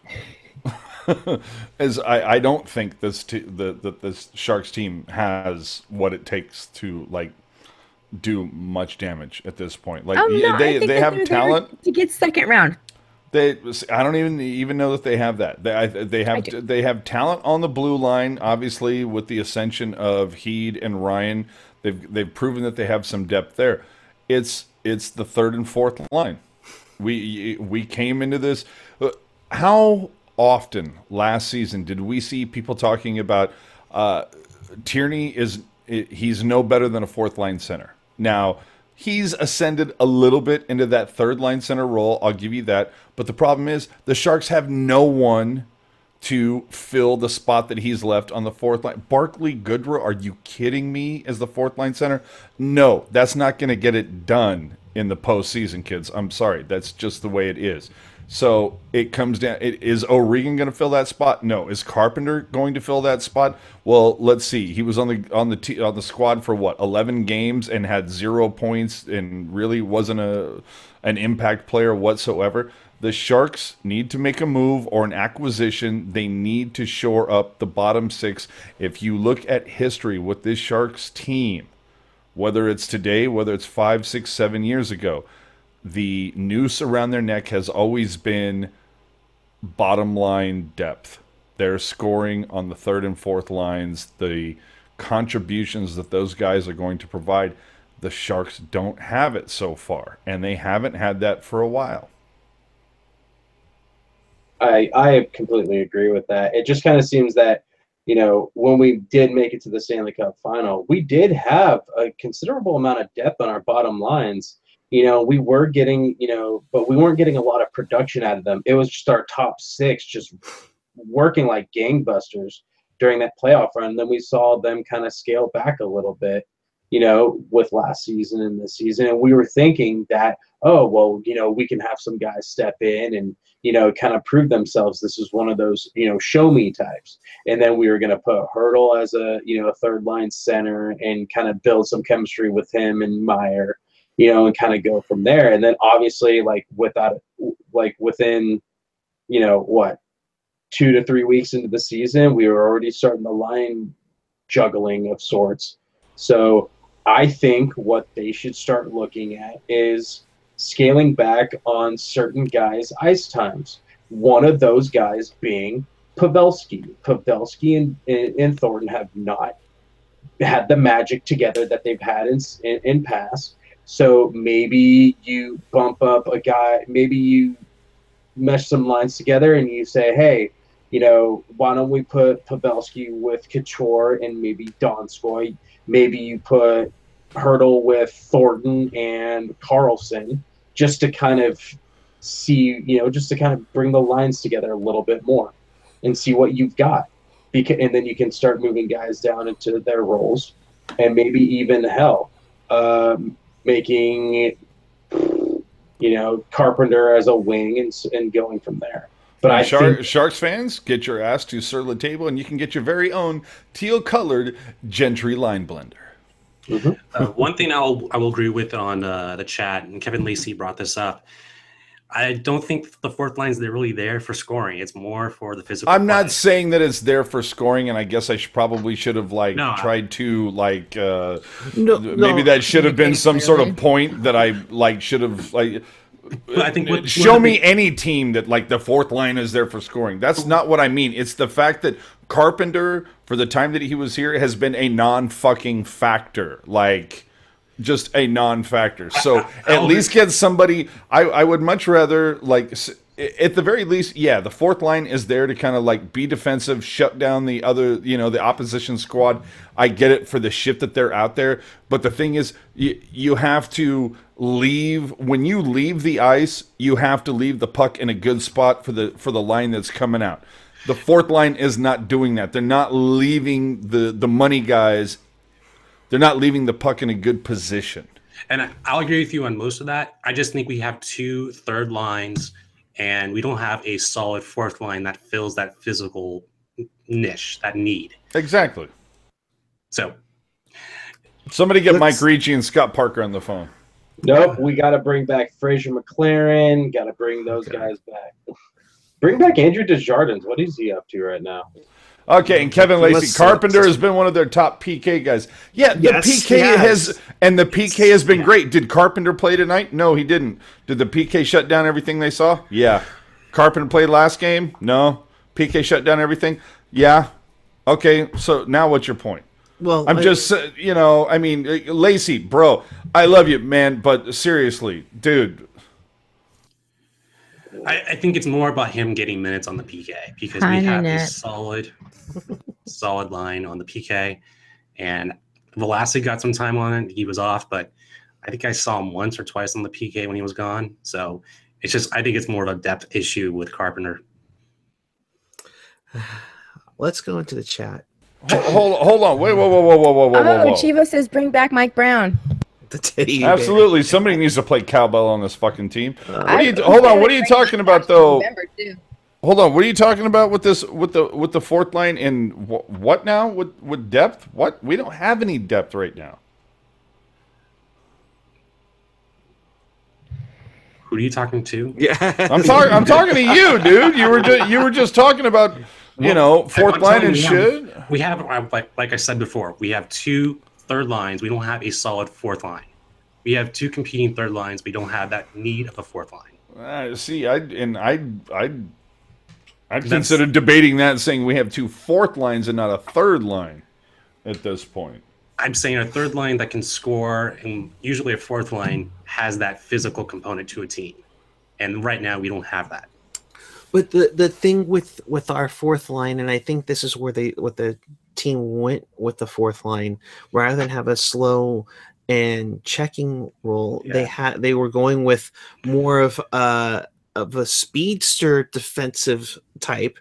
As I, I don't think this t- the, the this Sharks team has what it takes to like do much damage at this point. Like Um, no, I they think they that have they're there talent. to get second round. They I don't even even know that they have that. They I, they I have do. they have talent on the blue line. Obviously, with the ascension of Heed and Ryan, they've they've proven that they have some depth there. It's it's the third and fourth line. We we came into this. How often last season did we see people talking about uh, Tierney is he's no better than a fourth line center? Now he's ascended a little bit into that third line center role. I'll give you that. But the problem is the Sharks have no one to fill the spot that he's left on the fourth line. Barclay Goodrow, are you kidding me? As the fourth line center? No, that's not going to get it done in the postseason, kids. I'm sorry. That's just the way it is. So it comes down. It, is O'Regan going to fill that spot? No. Is Carpenter going to fill that spot? Well, let's see. He was on the on the t- on the squad for what, eleven games and had zero points and really wasn't a an impact player whatsoever. The Sharks need to make a move or an acquisition. They need to shore up the bottom six. If you look at history with this Sharks team, whether it's today, whether it's five, six, seven years ago, the noose around their neck has always been bottom line depth. They're scoring on the third and fourth lines. The contributions that those guys are going to provide, the Sharks don't have it so far, and they haven't had that for a while. I I completely agree with that. It just kind of seems that, you know, when we did make it to the Stanley Cup final, we did have a considerable amount of depth on our bottom lines. You know, we were getting, you know, but we weren't getting a lot of production out of them. It was just our top six just working like gangbusters during that playoff run. Then we saw them kind of scale back a little bit, you know, with last season and this season. And we were thinking that, oh, well, you know, we can have some guys step in and, you know, kind of prove themselves. This is one of those, you know, show me types. And then we were going to put Hurdle as a, you know, a third line center and kind of build some chemistry with him and Meyer, you know, and kind of go from there. And then obviously, like, without, like, within, you know, what, two to three weeks into the season, we were already starting the line juggling of sorts. So I think what they should start looking at is scaling back on certain guys' ice times. One of those guys being Pavelski. Pavelski and, and, and Thornton have not had the magic together that they've had in, in, in past. So maybe you bump up a guy, maybe you mesh some lines together and you say, hey, you know, why don't we put Pavelski with Couture and maybe Donskoy? Maybe you put Hurdle with Thornton and Carlson, just to kind of see, you know, just to kind of bring the lines together a little bit more and see what you've got. Because, and then you can start moving guys down into their roles, and maybe even, hell, um, making, you know, Carpenter as a wing and, and going from there. But I Shark, think, Sharks fans, get your ass to Sur La Table, and you can get your very own teal-colored Gentry line blender. mm-hmm. Uh, one thing I'll I will agree with on uh, the chat, and Kevin Lacey brought this up. I don't think the fourth line's they're really there for scoring. It's more for the physical. I'm not play. saying that it's there for scoring, and I guess I should, probably should have like No, tried to like uh, No, maybe no. that should have been some sort of Clearly. point that I like should have like. But I think what, Show what me any team that like the fourth line is there for scoring. That's not what I mean. It's the fact that Carpenter, for the time that he was here, has been a non-fucking factor. Like, just a non-factor. So at least get somebody. I, I would much rather, like, at the very least, yeah, the fourth line is there to kind of like be defensive, shut down the other, you know, the opposition squad. I get it for the shift that they're out there. But the thing is, you, you have to leave when you leave the ice, you have to leave the puck in a good spot for the for the line that's coming out. The fourth line is not doing that. They're not leaving the the money guys. They're not leaving the puck in a good position. And I- I'll agree with you on most of that. I just think we have two third lines, and we don't have a solid fourth line that fills that physical niche, that need. Exactly. So Somebody get Let's- Mike Ricci and Scott Parker on the phone. nope, we got to bring back Fraser McLaren. Got to bring those Okay. guys back. Bring back Andrew Desjardins. What is he up to right now? Okay, and Kevin Lacey, Let's- Carpenter has been one of their top P K guys. Yeah, the Yes, P K he has. has. and the P K has been Yeah. great. Did Carpenter play tonight? No, he didn't. Did the P K shut down everything they saw? Yeah. Carpenter played last game? No. P K shut down everything? Yeah. Okay, so now what's your point? Well, I'm I- just, uh, you know, I mean, uh, Lacey, bro, I love you, man, but seriously, dude. I, I think it's more about him getting minutes on the P K because Hi, we have a Nanette. solid, solid line on the P K. And Velasic got some time on it. He was off, but I think I saw him once or twice on the P K when he was gone. So it's just, I think it's more of a depth issue with Carpenter. let's go into the chat. Hold, hold, hold on. Wait, whoa, whoa, whoa, whoa, whoa, whoa, Oh, whoa. Chivo says bring back Mike Brown. The teddy bear. Absolutely. Somebody needs to play cowbell on this fucking team. Uh, What are you, I- hold on. What are you talking about, though? November, too. Hold on, what are you talking about with this with the with the fourth line and wh- what now with with depth? What? We don't have any depth right now. Who are you talking to? Yeah, I'm talking. I'm talking to you, dude. You were just you were just talking about you know fourth I'm line telling and you, shit. We have, uh, like like I said before, we have two third lines. We don't have a solid fourth line. We have two competing third lines. We don't have that need of a fourth line. Uh, see, I and I I I'd That's- consider debating that and saying we have two fourth lines and not a third line at this point. I'm saying a third line that can score, and usually a fourth line has that physical component to a team. And right now, we don't have that. but the the thing with with our fourth line, and I think this is where they what the team went with the fourth line, rather than have a slow and checking role, they Yeah. had they were going with more of a of a speedster defensive type.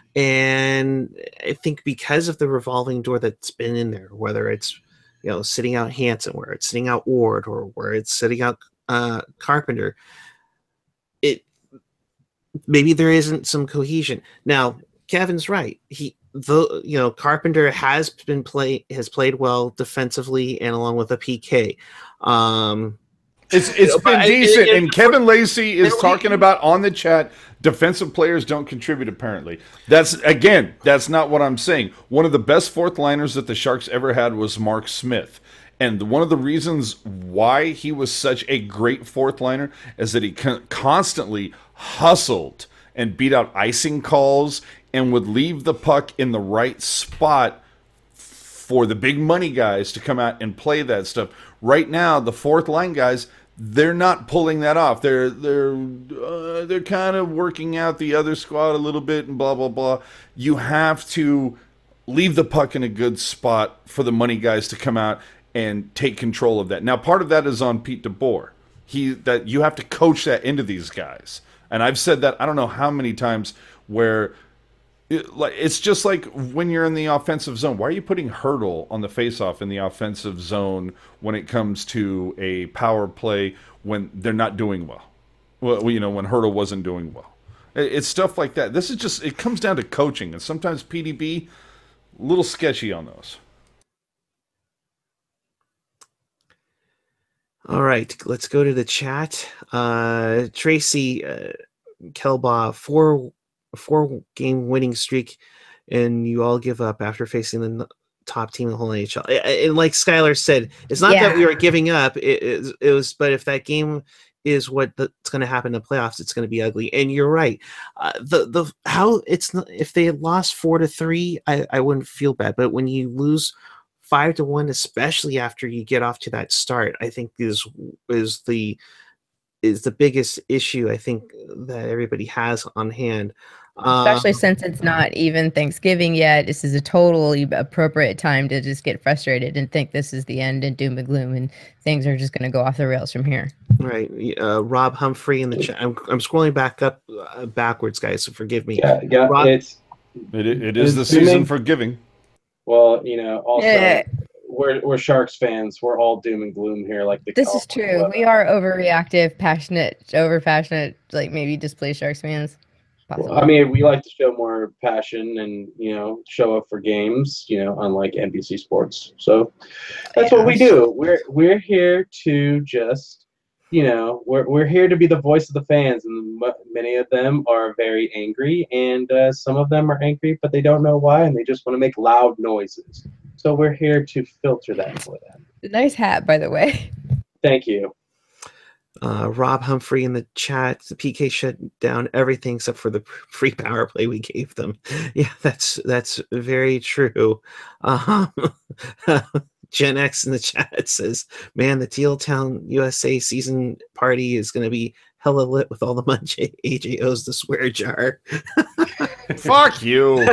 And I think because of the revolving door that's been in there, whether it's you know sitting out Hansen, where it's sitting out Ward, or where it's sitting out uh, Carpenter, it maybe there isn't some cohesion. Now, Kevin's right. He the you know Carpenter has been play has played well defensively and along with a P K. Um, It's it's But been I- decent, it- and Kevin Lacey is it- talking about on the chat. Defensive players don't contribute. Apparently, that's again, that's not what I'm saying. One of the best fourth liners that the Sharks ever had was Mark Smith, and one of the reasons why he was such a great fourth liner is that he con- constantly hustled and beat out icing calls and would leave the puck in the right spot for the big money guys to come out and play that stuff. Right now, the fourth line guys, they're not pulling that off. They're they're uh, they're kind of working out the other squad a little bit and blah blah blah. You have to leave the puck in a good spot for the money guys to come out and take control of that. Now, part of that is on Pete DeBoer. He that you have to coach that into these guys. And I've said that I don't know how many times where it, like it's just like when you're in the offensive zone. Why are you putting Hurdle on the faceoff in the offensive zone when it comes to a power play when they're not doing well? Well, you know, when Hurdle wasn't doing well. It, it's stuff like that. This is just it comes down to coaching, and sometimes P D B a little sketchy on those. all right, let's go to the chat. Uh, Tracy uh, Kelbaugh, four four game winning streak, and you all give up after facing the n- top team in the whole N H L. And and like Skylar said, it's not that we Yeah. were giving up. It, it, it was, but if that game is what's going to happen in the playoffs, it's going to be ugly. And you're right. Uh, the the how it's not, if they had lost four to three, I, I wouldn't feel bad. But when you lose five to one, especially after you get off to that start, I think is is the is the biggest issue I think that everybody has on hand. Especially Um, since it's not even Thanksgiving yet. This is a totally appropriate time to just get frustrated and think this is the end and doom and gloom and things are just going to go off the rails from here. right. Uh, Rob Humphrey in the chat. I'm, I'm scrolling back up uh, backwards, guys, so forgive me. Yeah, yeah, Rob- it's It, it is the It's season dooming. for giving. well, you know, also Yeah. we're we're Sharks fans. We're all doom and gloom here, like the This is California true. weather. We are overreactive, passionate, over passionate, like maybe displaced Sharks fans. Possibly. Well, I mean, we like to show more passion and you know show up for games. You know, unlike N B C Sports. So that's what we do. We're we're here to just you know we're we're here to be the voice of the fans, and m- many of them are very angry, and uh, some of them are angry, but they don't know why, and they just want to make loud noises. So we're here to filter that for them. Nice hat, by the way. Thank you. Uh, Rob Humphrey in the chat. The P K shut down everything except for the free power play we gave them. Yeah, that's that's very true. Um, Gen X in the chat says, "Man, the Teal Town U S A season party is going to be hella lit with all the Munch A J Os the swear jar." Fuck you.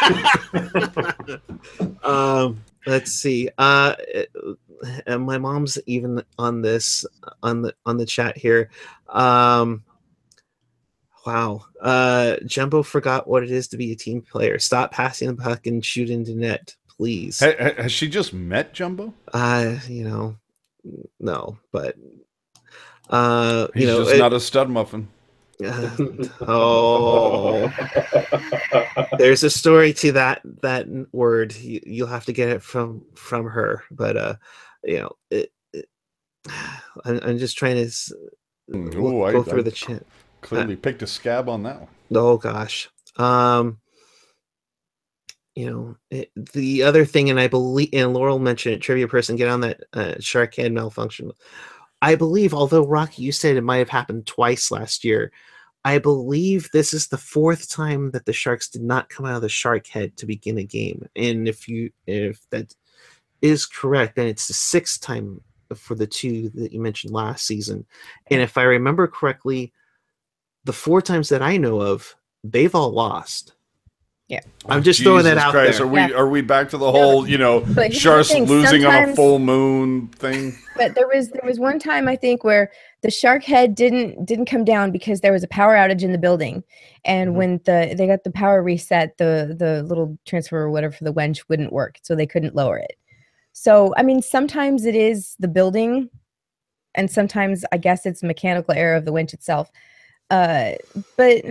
um, let's see. Uh, and my mom's even on this on the on the chat here. Um, wow. Uh, Jumbo forgot what it is to be a team player. Stop passing the puck and shoot into net, please. Ha- ha- has she just met Jumbo? Uh, you know, no, but uh, He's you know, just it- not a stud muffin. uh, oh. There's a story to that that word. You, you'll have to get it from from her, but uh, you know, it, it, I'm, I'm just trying to. s- Mm, we'll ooh, I- go through I- the chat. Clearly picked a scab on that one. Oh gosh. Um, you know, it, the other thing, and I believe, and Laurel mentioned it, trivia person, get on that uh, shark head malfunction. I believe, although Rocky, you said it might have happened twice last year, I believe this is the fourth time that the Sharks did not come out of the shark head to begin a game. And if you if that is correct, then it's the sixth time for the two that you mentioned last season. And if I remember correctly, the four times that I know of, they've all lost. Yeah. I'm just throwing that Jesus out Christ, there. Are we Yeah. are we back to the whole, you know, but here's the Sharks thing, losing on a sometimes- full moon thing? But there was there was one time I think where the shark head didn't didn't come down because there was a power outage in the building, and Mhm. when the they got the power reset, the the little transfer or whatever for the winch wouldn't work, so they couldn't lower it. So I mean, sometimes it is the building, and sometimes I guess it's mechanical error of the winch itself. Uh, but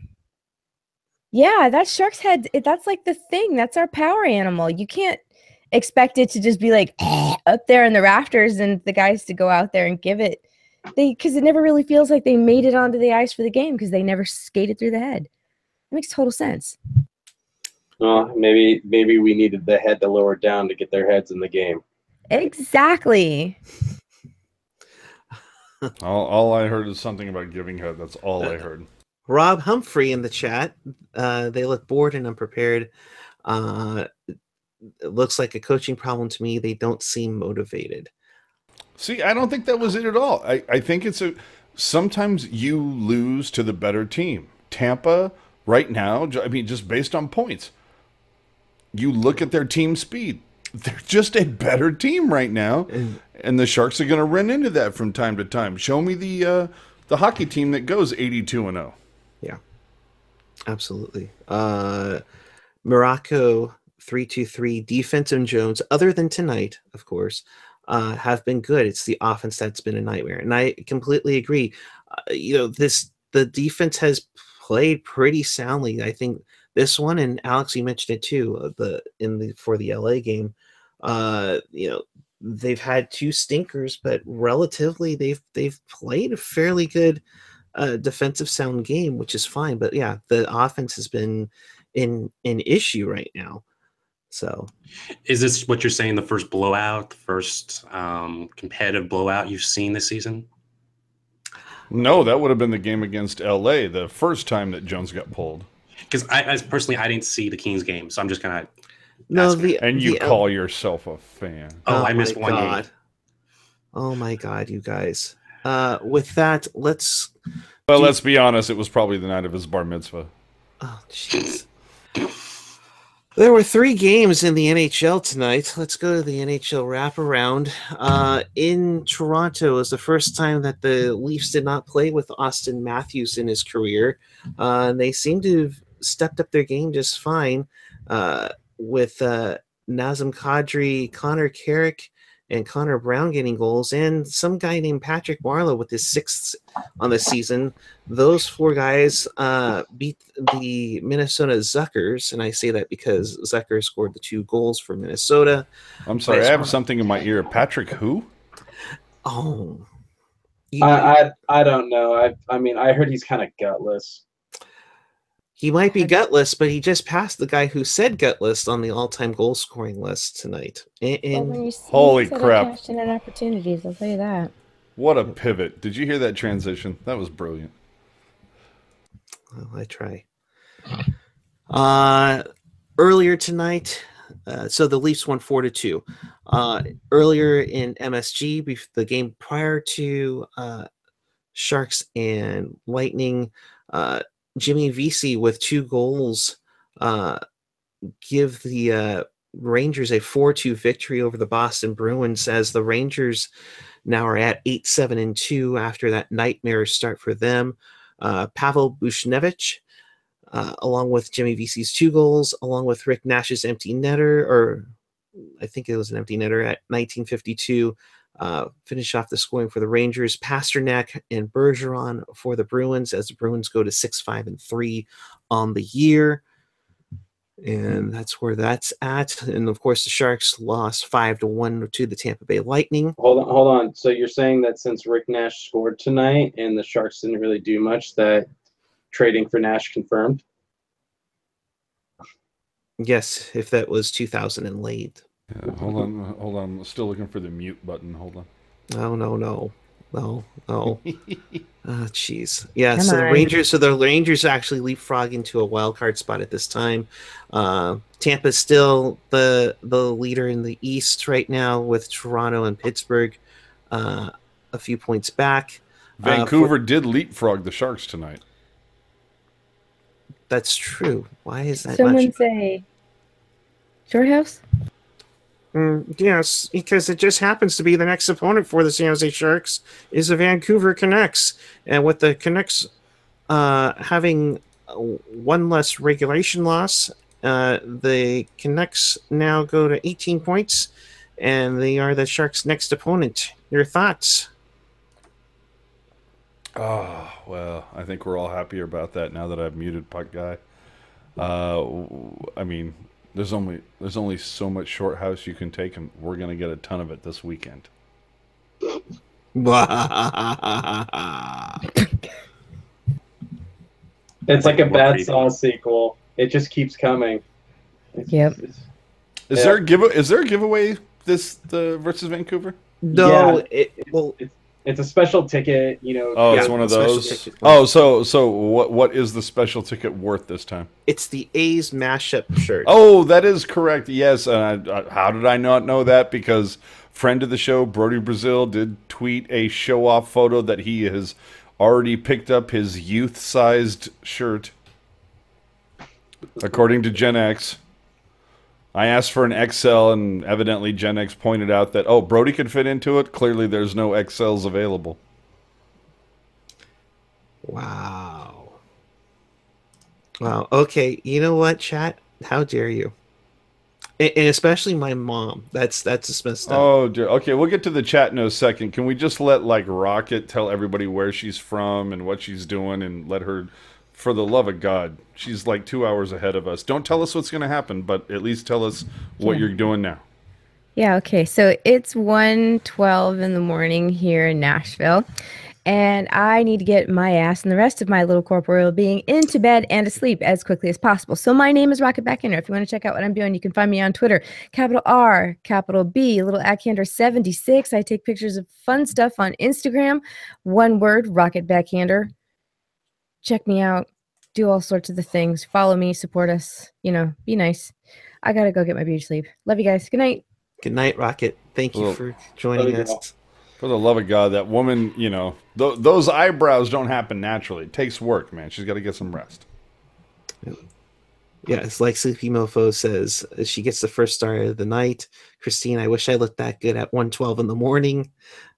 yeah, that shark's head, it- that's like the thing. That's our power animal. You can't expect it to just be like up there in the rafters and the guys to go out there and give it. They because it never really feels like they made it onto the ice for the game because they never skated through the head. It makes total sense. Well, maybe maybe we needed the head to lower down to get their heads in the game. Exactly. All, all I heard is something about giving head. That's all I heard. Rob Humphrey in the chat. Uh, they look bored and unprepared. Uh, it looks like a coaching problem to me. They don't seem motivated. See, I don't think that was it at all. I, I think it's a sometimes you lose to the better team. Tampa right now, I mean, just based on points, you look at their team speed. They're just a better team right now, And- and the Sharks are going to run into that from time to time. Show me the uh, the hockey team that goes eighty-two and oh. Yeah, absolutely. Uh, Morocco three two three defense and Jones, other than tonight, of course, uh, have been good. It's the offense that's been a nightmare, and I completely agree. Uh, you know, this the defense has played pretty soundly. I think this one, and Alex, you mentioned it too. Uh, the in the for the L A game, uh, you know, they've had two stinkers, but relatively they've they've played a fairly good uh, defensive sound game, which is fine. But yeah, the offense has been in an issue right now. So Is this what you're saying? The first blowout, the first um, competitive blowout you've seen this season? No, that would have been the game against L A, the first time that Jones got pulled. Because I, I personally, I didn't see the Kings game, so I'm just gonna. no, Ask the And you the, call yourself a fan. Oh, I missed my one God. game. Oh my God, you guys. Uh, with that, let's. Well, Do- let's be honest, it was probably the night of his bar mitzvah. Oh, jeez. There were three games in the N H L tonight. Let's go to the N H L wraparound. Uh, in Toronto, it was the first time that the Leafs did not play with Austin Matthews in his career. Uh, and they seem to have stepped up their game just fine uh, with uh, Nazem Kadri, Connor Carrick, and Connor Brown getting goals, and some guy named Patrick Marleau with his sixth on the season. Those four guys uh, beat the Minnesota Zuckers, and I say that because Zucker scored the two goals for Minnesota. I'm sorry, Nice I have one. something in my ear. Patrick who? Oh, You- I, I I don't know. I I mean I heard he's kind of gutless. he might be gutless, but he just passed the guy who said gutless on the all-time goal scoring list tonight. And, Well, and when you see Holy that I crap. cashed in on opportunities, I'll tell you that. What a pivot. Did you hear that transition? That was brilliant. well, I try. Uh, earlier tonight, uh, so the Leafs won four to two. Uh, earlier in M S G, bef- the game prior to uh, Sharks and Lightning, uh, Jimmy Vesey with two goals uh, give the uh, Rangers a four two victory over the Boston Bruins, as the Rangers now are at eight seven and two after that nightmare start for them. Uh, Pavel Bushnevich, uh, along with Jimmy Vesey's two goals, along with Rick Nash's empty netter, or I think it was an empty netter at nineteen fifty-two, uh, finish off the scoring for the Rangers. Pasternak and Bergeron for the Bruins, as the Bruins go to six five and three on the year. And that's where that's at. And of course, the Sharks lost five to one to the Tampa Bay Lightning. Hold on, hold on. So you're saying that since Rick Nash scored tonight and the Sharks didn't really do much, that trading for Nash confirmed? Yes, if that was two thousand and late. Yeah, hold on, hold on. I'm still looking for the mute button. Hold on. No, no, no, no, no. Ah, jeez. Yeah. Come so the on. Rangers, so the Rangers actually leapfrog into a wild card spot at this time. Uh, Tampa's still the the leader in the East right now, with Toronto and Pittsburgh uh, a few points back. Uh, Vancouver for- did leapfrog the Sharks tonight. that's true. Why is that? Someone not say Shorthouse? Mm, yes, because it just happens to be the next opponent for the San Jose Sharks is the Vancouver Canucks, and with the Canucks uh, having uh, one less regulation loss, uh, the Canucks now go to eighteen points, and they are the Sharks' next opponent. Your thoughts? Oh, well, I think we're all happier about that now that I've muted Puck Guy. Uh, I mean, there's only there's only so much short house you can take, and we're going to get a ton of it this weekend. It's like a More Bad creepy. Saw sequel. It just keeps coming. It's- Yep. it's- Is Yeah. there a give is there a giveaway this the versus Vancouver? No, Yeah. it well. it's, it's a special ticket, you know. Oh, Yeah, it's one of special those. ticket. Oh, so so what what is the special ticket worth this time? It's the A's mashup shirt. Oh, that is correct. Yes, and I, I, how did I not know that? Because friend of the show, Brody Brazil, did tweet a show-off photo that he has already picked up his youth-sized shirt. According to Gen X, I asked for an X L, and evidently Gen X pointed out that, oh, Brody could fit into it. Clearly, there's no X Ls available. Wow. Wow. Okay. You know what, chat? How dare you? And, and especially my mom. That's that's just messed up. Oh, dear. Okay, we'll get to the chat in a second. Can we just let, like, Rocket tell everybody where she's from and what she's doing, and let her, for the love of God, she's like two hours ahead of us. Don't tell us what's going to happen, but at least tell us what Yeah. you're doing now. Yeah, okay. So it's one twelve in the morning here in Nashville, and I need to get my ass and the rest of my little corporeal being into bed and asleep as quickly as possible. So my name is Rocket Backhander. If you want to check out what I'm doing, you can find me on Twitter, capital R, capital B, little Ackhander seventy-six. I take pictures of fun stuff on Instagram. One word, Rocket Backhander. Check me out. Do all sorts of the things. Follow me, support us. You know, be nice. I gotta go get my beauty sleep. Love you guys. Good night. Good night, Rocket. Thank you Well, for joining there you us. go. For the love of God, that woman, you know, th- those eyebrows don't happen naturally. It takes work, man. She's got to get some rest. Yeah, it's like Sleepy Mofo says. She gets the first star of the night. Christine, I wish I looked that good at one twelve in the morning.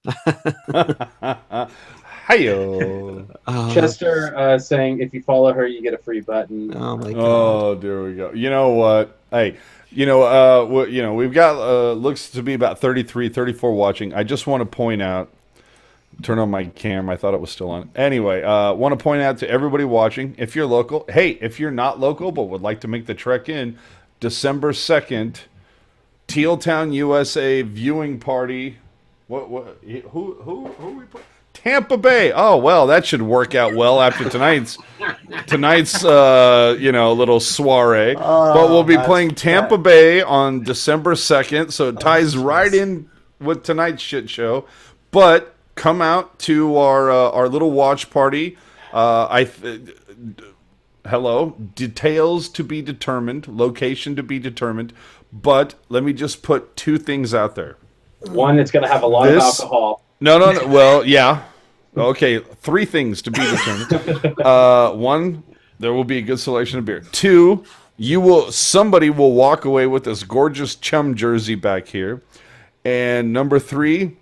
Hi-yo. Uh, Chester uh, saying if you follow her, you get a free button. Oh my god. Oh, there we go. You know what? Hey, you know, uh, what, you know, we've got uh, looks to be about thirty-three, thirty-four watching. I just want to point out. Turn on my camera. I thought it was still on. Anyway, uh, want to point out to everybody watching, if you're local, hey, if you're not local but would like to make the trek in, December second, Teal Town, U S A viewing party. What? What? Who? Who? Who? Are we put? Tampa Bay. Oh well, that should work out well after tonight's tonight's uh, you know little soiree. but we'll be that's playing Tampa Bay on December second, so it ties right in with tonight's shit show. But come out to our uh, our little watch party. Uh, I th- hello, details to be determined, location to be determined. But let me just put two things out there. One, it's going to have a lot This- of alcohol. No, no, no. Well, yeah. Okay, three things to be determined. Uh, one, there will be a good selection of beer. Two, you will somebody will walk away with this gorgeous chum jersey back here. And number three,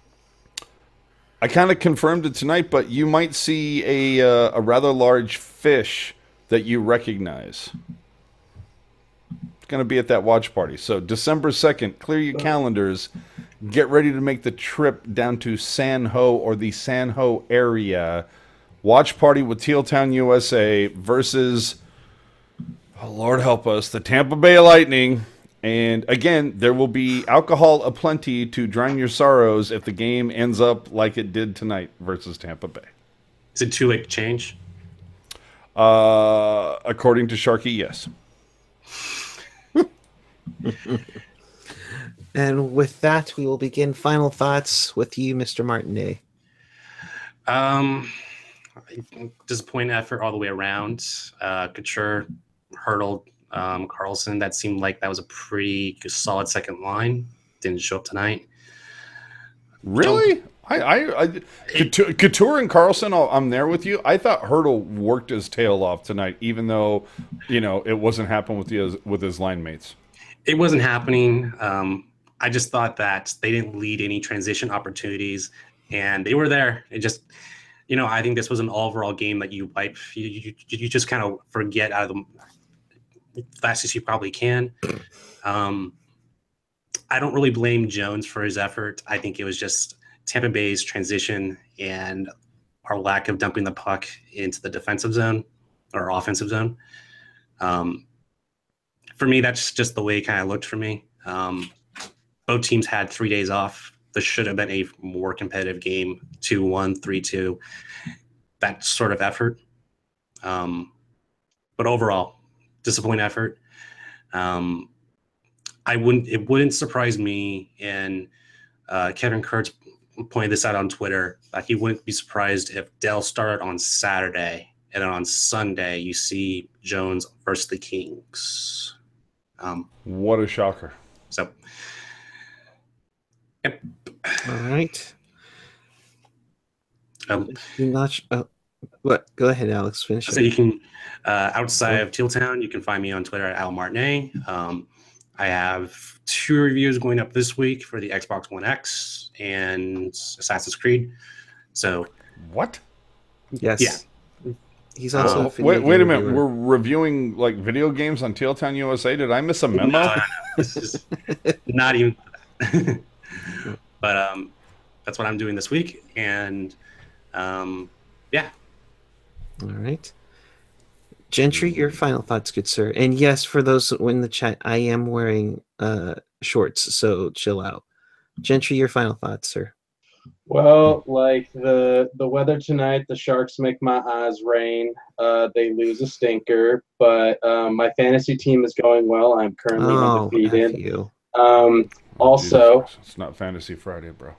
I kind of confirmed it tonight, but you might see a uh, a rather large fish that you recognize. It's going to be at that watch party. So December second, clear your calendars. Get ready to make the trip down to San Ho or the San Ho area. Watch party with Teal Town, U S A versus Oh, Lord help us, the Tampa Bay Lightning. And again, there will be alcohol aplenty to drown your sorrows if the game ends up like it did tonight versus Tampa Bay. Is it too late to change? Uh, according to Sharky, yes. And with that, we will begin final thoughts with you, Mister Martinet. Um, disappointing effort all the way around. Uh, Couture, Hurdle, um, Carlson. That seemed like that was a pretty solid second line. Didn't show up tonight. Really? I, I, I Couture, Couture and Carlson, I'm there with you. I thought Hurdle worked his tail off tonight, even though, you know, it wasn't happening with his with his line mates. It wasn't happening. Um, I just thought that they didn't lead any transition opportunities, and they were there. It just, you know, I think this was an overall game that you wipe. You, you, you just kind of forget out of the fastest you probably can. Um, I don't really blame Jones for his effort. I think it was just Tampa Bay's transition and our lack of dumping the puck into the defensive zone or offensive zone. Um, for me, that's just the way it kind of looked for me. Um, both teams had three days off. This should have been a more competitive game, two one, three two, that sort of effort. Um, but overall, disappointing effort. Um, I wouldn't. It wouldn't surprise me, and uh, Kevin Kurtz pointed this out on Twitter, that he wouldn't be surprised if Dell started on Saturday, and then on Sunday you see Jones versus the Kings. Um, what a shocker! So, yep. All right. Um, Not sh- oh, what? Go ahead, Alex. Finish so it. you can, uh, outside of Teal Town, you can find me on Twitter at Al Martinet. Um, I have two reviews going up this week for the Xbox One X and Assassin's Creed. So, what? Yes. Yeah. He's also. Uh, a video wait, game wait a minute. reviewer. We're reviewing like video games on Teal Town U S A. Did I miss a memo? No, no, no. This is not even. But um, that's what I'm doing this week, and um, yeah. All right. Gentry, your final thoughts, good sir. And yes, for those in the chat, I am wearing uh, shorts, so chill out. Gentry, your final thoughts, sir. Well, like the the weather tonight, the Sharks make my eyes rain. Uh, they lose a stinker, but um, my fantasy team is going well. I'm currently Oh, F undefeated. you. Um, also, Jesus, it's not Fantasy Friday, bro.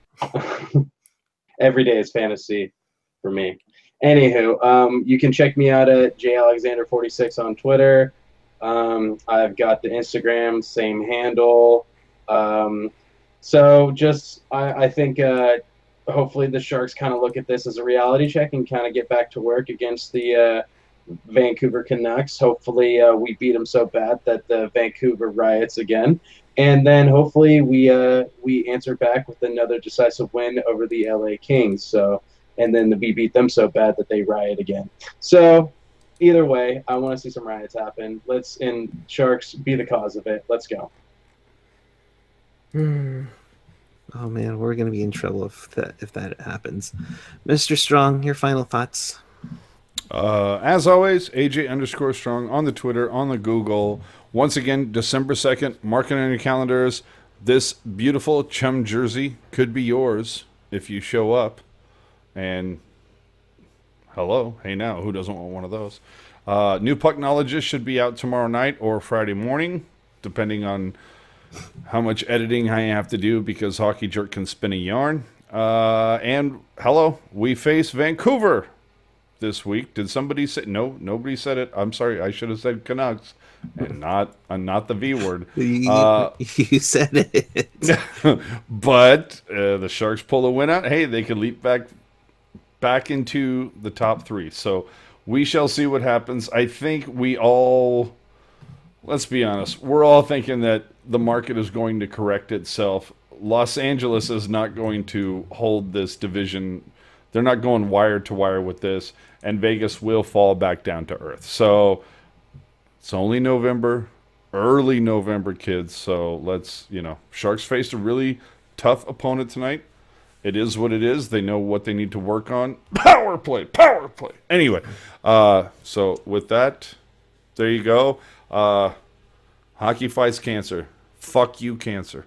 every day is fantasy for me. Anywho, um, you can check me out at j alexander forty-six on Twitter. Um, I've got the Instagram, same handle. Um, so just, I, I think uh, hopefully the Sharks kind of look at this as a reality check and kind of get back to work against the uh, Vancouver Canucks. Hopefully uh, we beat them so bad that the Vancouver riots again. And then hopefully we uh, we answer back with another decisive win over the L A Kings. So, and then the we beat them so bad that they riot again. So either way, I want to see some riots happen. Let's, and Sharks be the cause of it. Let's go. Hmm. Oh man, we're gonna be in trouble if that if that happens. Mister Strong, your final thoughts. Uh, as always, A J underscore strong on the Twitter, on the Google. Once again, December second, mark it on your calendars. This beautiful chum jersey could be yours if you show up. And hello, hey now, who doesn't want one of those? Uh, new Pucknologist should be out tomorrow night or Friday morning, depending on how much editing I have to do because Hockey Jerk can spin a yarn. Uh, and hello, we face Vancouver this week. Did somebody say no? Nobody said it. I'm sorry. I should have said Canucks and not uh, not the V word. You, Uh, you said it. but uh, the Sharks pull a win out. Hey, they could leap back back into the top three. So we shall see what happens. I think we all, let's be honest, we're all thinking that the market is going to correct itself. Los Angeles is not going to hold this division. They're not going wire to wire with this, and Vegas will fall back down to earth. So it's only November, early November, kids. So let's, you know, Sharks faced a really tough opponent tonight. It is what it is. They know what they need to work on. Power play, power play. Anyway, uh, so with that, there you go. Uh, hockey fights cancer. Fuck you, cancer.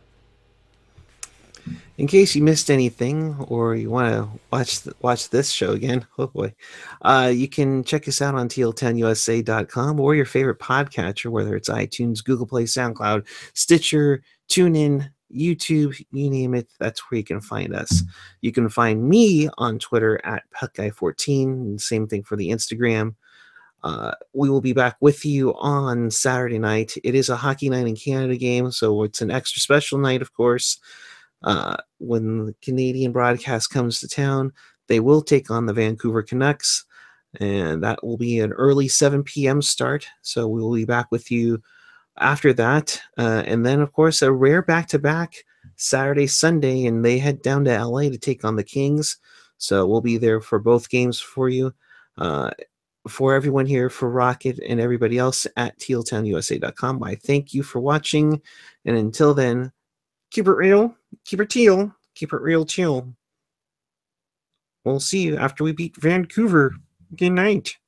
In case you missed anything or you want to watch th- watch this show again, oh boy, uh, you can check us out on T L ten U S A dot com or your favorite podcatcher, whether it's iTunes, Google Play, SoundCloud, Stitcher, TuneIn, YouTube, you name it, that's where you can find us. You can find me on Twitter at puck guy fourteen, same thing for the Instagram. Uh, we will be back with you on Saturday night. It is a Hockey Night in Canada game, so it's an extra special night, of course. Uh, when the Canadian broadcast comes to town, they will take on the Vancouver Canucks, and that will be an early seven p.m. start. So we will be back with you after that. Uh, and then, of course, a rare back-to-back Saturday, Sunday, and they head down to L A to take on the Kings. So we'll be there for both games for you. Uh, for everyone here, for Rocket and everybody else at T L ten U S A dot com, I thank you for watching. And until then, keep it real, keep it teal, keep it real teal. We'll see you after we beat Vancouver. Good night.